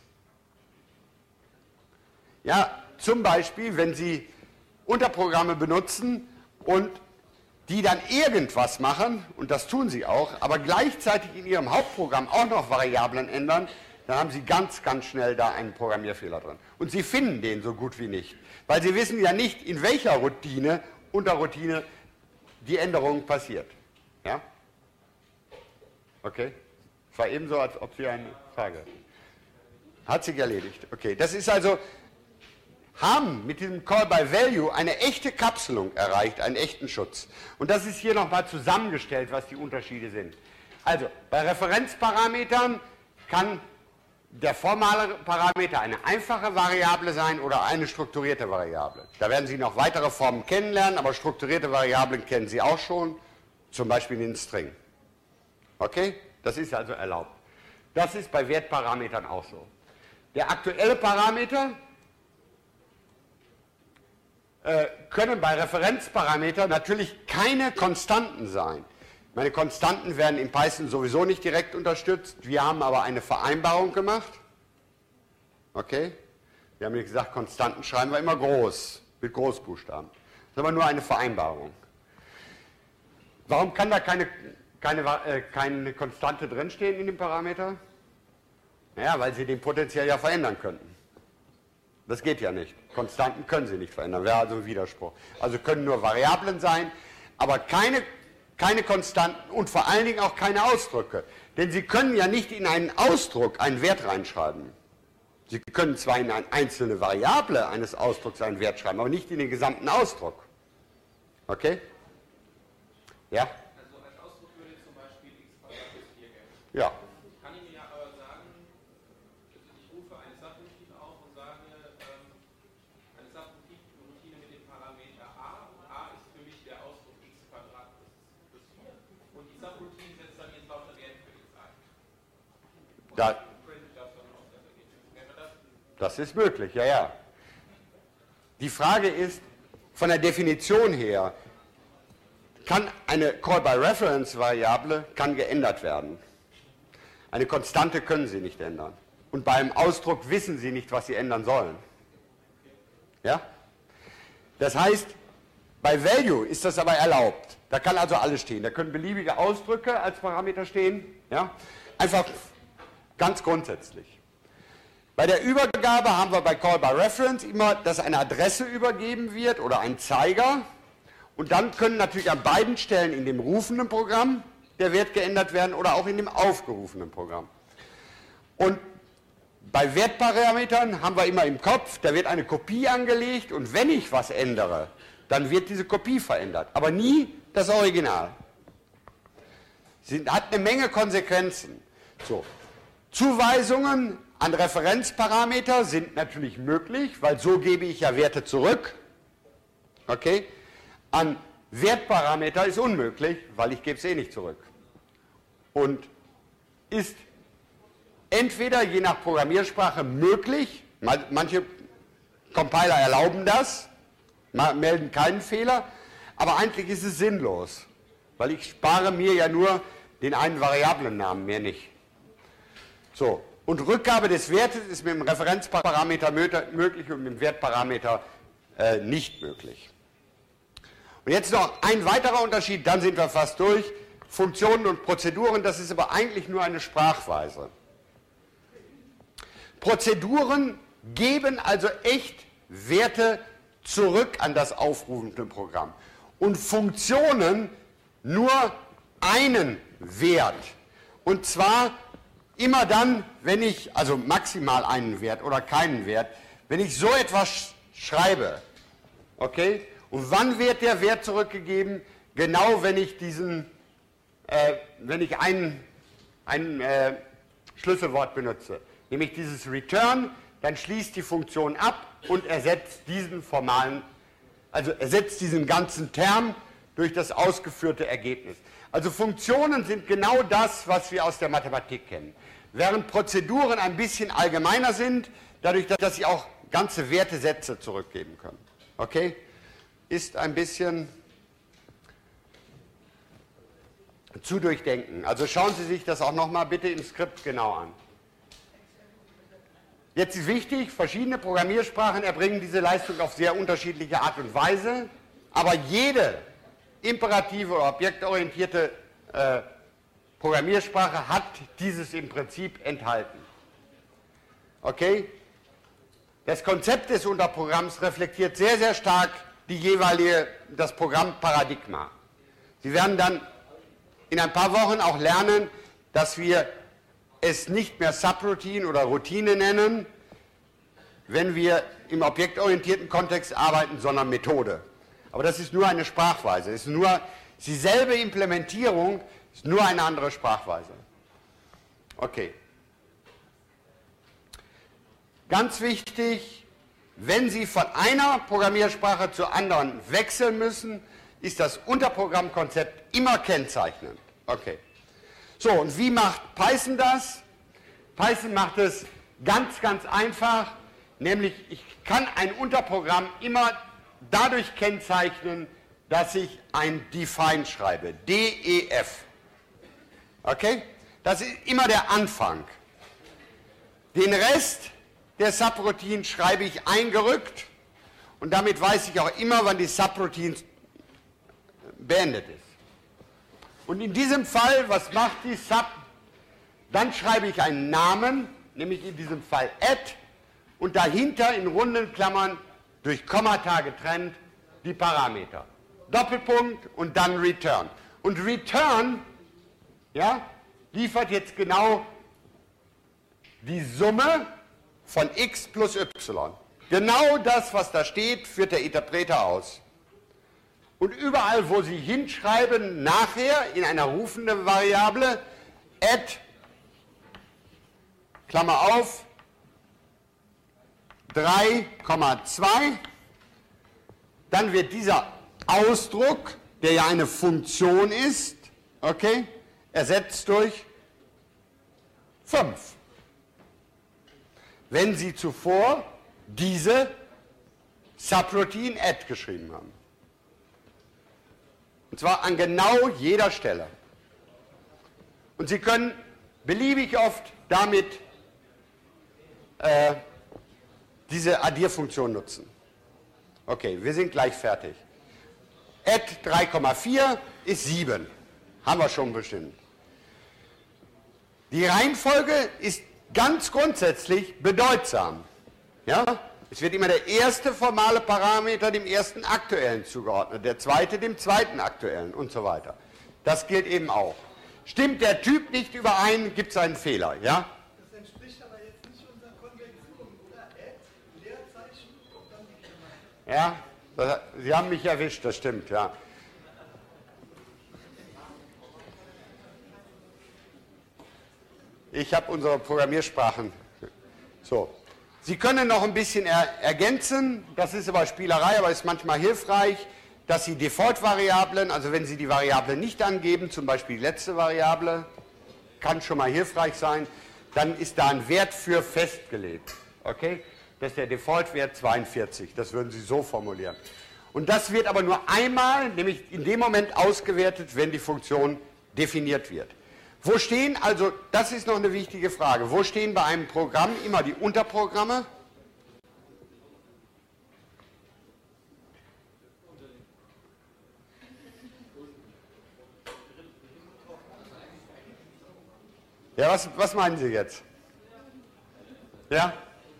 Ja, zum Beispiel, wenn Sie Unterprogramme benutzen und die dann irgendwas machen, und das tun Sie auch, aber gleichzeitig in Ihrem Hauptprogramm auch noch Variablen ändern, dann haben Sie ganz, ganz schnell da einen Programmierfehler drin. Und Sie finden den so gut wie nicht, weil Sie wissen ja nicht, in welcher Routine, Unterroutine die Änderung passiert. Ja? Okay? Es war eben so, als ob Sie eine Frage hätten. Hat sich erledigt. Okay, das ist also, haben mit diesem Call by Value eine echte Kapselung erreicht, einen echten Schutz. Und das ist hier nochmal zusammengestellt, was die Unterschiede sind. Also, bei Referenzparametern kann der formale Parameter eine einfache Variable sein oder eine strukturierte Variable. Da werden Sie noch weitere Formen kennenlernen, aber strukturierte Variablen kennen Sie auch schon, zum Beispiel den String. Okay? Das ist also erlaubt. Das ist bei Wertparametern auch so. Der aktuelle Parameter äh, können bei Referenzparametern natürlich keine Konstanten sein. Meine Konstanten werden in Python sowieso nicht direkt unterstützt. Wir haben aber eine Vereinbarung gemacht. Okay? Wir haben gesagt, Konstanten schreiben wir immer groß, mit Großbuchstaben. Das ist aber nur eine Vereinbarung. Warum kann da keine, keine, äh, keine Konstante drinstehen in dem Parameter? Naja, weil Sie den potenziell ja verändern könnten. Das geht ja nicht. Konstanten können Sie nicht verändern, wäre also ein Widerspruch. Also können nur Variablen sein, aber keine, keine Konstanten und vor allen Dingen auch keine Ausdrücke. Denn Sie können ja nicht in einen Ausdruck einen Wert reinschreiben. Sie können zwar in eine einzelne Variable eines Ausdrucks einen Wert schreiben, aber nicht in den gesamten Ausdruck. Okay? Ja? Also als Ausdruck würde zum Beispiel x Quadrat plus vier gelten. Ja. Kann ich mir ja aber sagen, ich rufe eine Subroutine auf und sage, ähm, eine Subroutine mit dem Parameter a, und a ist für mich der Ausdruck x Quadrat plus vier, und die Subroutine setzt dann jetzt lauter Werte für x ein. Und Da, printet das dann aus das Ergebnis. Wäre das? das ist möglich, ja, ja. Die Frage ist, von der Definition her, kann eine Call-by-Reference-Variable kann geändert werden. Eine Konstante können Sie nicht ändern. Und beim Ausdruck wissen Sie nicht, was Sie ändern sollen. Ja? Das heißt, bei Value ist das aber erlaubt. Da kann also alles stehen. Da können beliebige Ausdrücke als Parameter stehen. Ja? Einfach ganz grundsätzlich. Bei der Übergabe haben wir bei Call by Reference immer, dass eine Adresse übergeben wird oder ein Zeiger. Und dann können natürlich an beiden Stellen in dem rufenden Programm der Wert geändert werden oder auch in dem aufgerufenen Programm. Und bei Wertparametern haben wir immer im Kopf, da wird eine Kopie angelegt und wenn ich was ändere, dann wird diese Kopie verändert, aber nie das Original. Sie hat eine Menge Konsequenzen. So. Zuweisungen an Referenzparameter sind natürlich möglich, weil so gebe ich ja Werte zurück. Okay? An Wertparameter ist unmöglich, weil ich gebe es eh nicht zurück. Und ist entweder je nach Programmiersprache möglich, manche Compiler erlauben das, melden keinen Fehler, aber eigentlich ist es sinnlos, weil ich spare mir ja nur den einen Variablennamen, mehr nicht. So, und Rückgabe des Wertes ist mit dem Referenzparameter möglich und mit dem Wertparameter äh, nicht möglich. Und jetzt noch ein weiterer Unterschied, dann sind wir fast durch. Funktionen und Prozeduren, das ist aber eigentlich nur eine Sprachweise. Prozeduren geben also echt Werte zurück an das aufrufende Programm. Und Funktionen nur einen Wert. Und zwar immer dann, wenn ich, also maximal einen Wert oder keinen Wert, wenn ich so etwas schreibe. Okay? Und wann wird der Wert zurückgegeben? Genau, wenn ich diesen, äh, wenn ich ein, ein äh, Schlüsselwort benutze. Nämlich dieses Return, dann schließt die Funktion ab und ersetzt diesen formalen, also ersetzt diesen ganzen Term durch das ausgeführte Ergebnis. Also Funktionen sind genau das, was wir aus der Mathematik kennen. Während Prozeduren ein bisschen allgemeiner sind, dadurch, dass sie auch ganze Wertesätze zurückgeben können. Okay? Ist ein bisschen zu durchdenken. Also schauen Sie sich das auch nochmal bitte im Skript genau an. Jetzt ist wichtig, verschiedene Programmiersprachen erbringen diese Leistung auf sehr unterschiedliche Art und Weise, aber jede imperative oder objektorientierte äh, Programmiersprache hat dieses im Prinzip enthalten. Okay? Das Konzept des Unterprogramms reflektiert sehr, sehr stark die jeweilige, das Programmparadigma. Sie werden dann in ein paar Wochen auch lernen, dass wir es nicht mehr Subroutine oder Routine nennen, wenn wir im objektorientierten Kontext arbeiten, sondern Methode. Aber das ist nur eine Sprachweise. Es ist nur dieselbe Implementierung, ist nur eine andere Sprachweise. Okay. Ganz wichtig, wenn Sie von einer Programmiersprache zur anderen wechseln müssen, ist das Unterprogrammkonzept immer kennzeichnend. Okay. So, und wie macht Python das? Python macht es ganz, ganz einfach, nämlich ich kann ein Unterprogramm immer dadurch kennzeichnen, dass ich ein Define schreibe, D E F. Okay? Das ist immer der Anfang. Den Rest der Subroutine schreibe ich eingerückt und damit weiß ich auch immer, wann die Subroutine beendet ist. Und in diesem Fall, was macht die Sub? Dann schreibe ich einen Namen, nämlich in diesem Fall add, und dahinter in runden Klammern durch Kommata getrennt die Parameter. Doppelpunkt und dann return. Und return, ja, liefert jetzt genau die Summe von x plus y. Genau das, was da steht, führt der Interpreter aus. Und überall, wo Sie hinschreiben, nachher in einer rufenden Variable, add, Klammer auf, drei Komma zwei, dann wird dieser Ausdruck, der ja eine Funktion ist, okay, ersetzt durch fünf. Wenn Sie zuvor diese Subroutine add geschrieben haben. Und zwar an genau jeder Stelle. Und Sie können beliebig oft damit äh, diese Addierfunktion nutzen. Okay, wir sind gleich fertig. Add drei Komma vier ist sieben. Haben wir schon bestimmt. Die Reihenfolge ist ganz grundsätzlich bedeutsam. Ja? Es wird immer der erste formale Parameter dem ersten aktuellen zugeordnet, der zweite dem zweiten aktuellen und so weiter. Das gilt eben auch. Stimmt der Typ nicht überein, gibt es einen Fehler. Ja? Das entspricht aber jetzt nicht unserer Konvention, oder? Add, Leerzeichen und dann die Klammer. Ja, das, Sie haben mich erwischt, das stimmt, ja. Ich habe unsere Programmiersprachen. So. Sie können noch ein bisschen er ergänzen, das ist aber Spielerei, aber ist manchmal hilfreich, dass Sie Default-Variablen, also wenn Sie die Variable nicht angeben, zum Beispiel die letzte Variable, kann schon mal hilfreich sein, dann ist da ein Wert für festgelegt. Okay? Das ist der Default-Wert zweiundvierzig, das würden Sie so formulieren. Und das wird aber nur einmal, nämlich in dem Moment ausgewertet, wenn die Funktion definiert wird. Wo stehen, also das ist noch eine wichtige Frage, wo stehen bei einem Programm immer die Unterprogramme? Ja, was, was meinen Sie jetzt? Ja?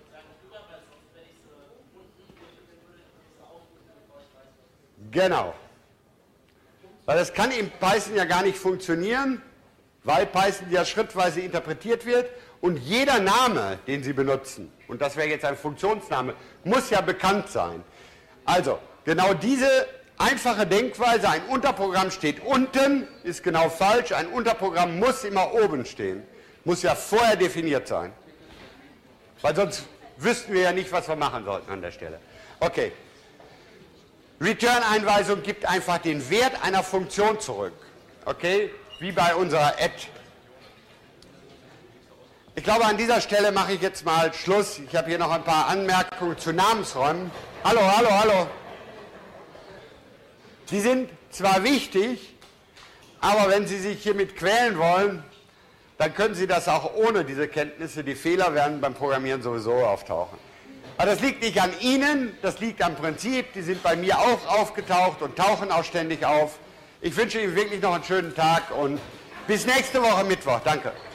Genau. Weil das kann in Python ja gar nicht funktionieren, weil Python ja schrittweise interpretiert wird und jeder Name, den Sie benutzen, und das wäre jetzt ein Funktionsname, muss ja bekannt sein. Also, genau diese einfache Denkweise, ein Unterprogramm steht unten, ist genau falsch, ein Unterprogramm muss immer oben stehen, muss ja vorher definiert sein. Weil sonst wüssten wir ja nicht, was wir machen sollten an der Stelle. Okay. Return-Einweisung gibt einfach den Wert einer Funktion zurück. Okay? Wie bei unserer Add. Ich glaube, an dieser Stelle mache ich jetzt mal Schluss. Ich habe hier noch ein paar Anmerkungen zu Namensräumen. Hallo, hallo, hallo. Die sind zwar wichtig, aber wenn Sie sich hiermit quälen wollen, dann können Sie das auch ohne diese Kenntnisse. Die Fehler werden beim Programmieren sowieso auftauchen. Aber das liegt nicht an Ihnen, das liegt am Prinzip. Die sind bei mir auch aufgetaucht und tauchen auch ständig auf. Ich wünsche Ihnen wirklich noch einen schönen Tag und bis nächste Woche Mittwoch. Danke.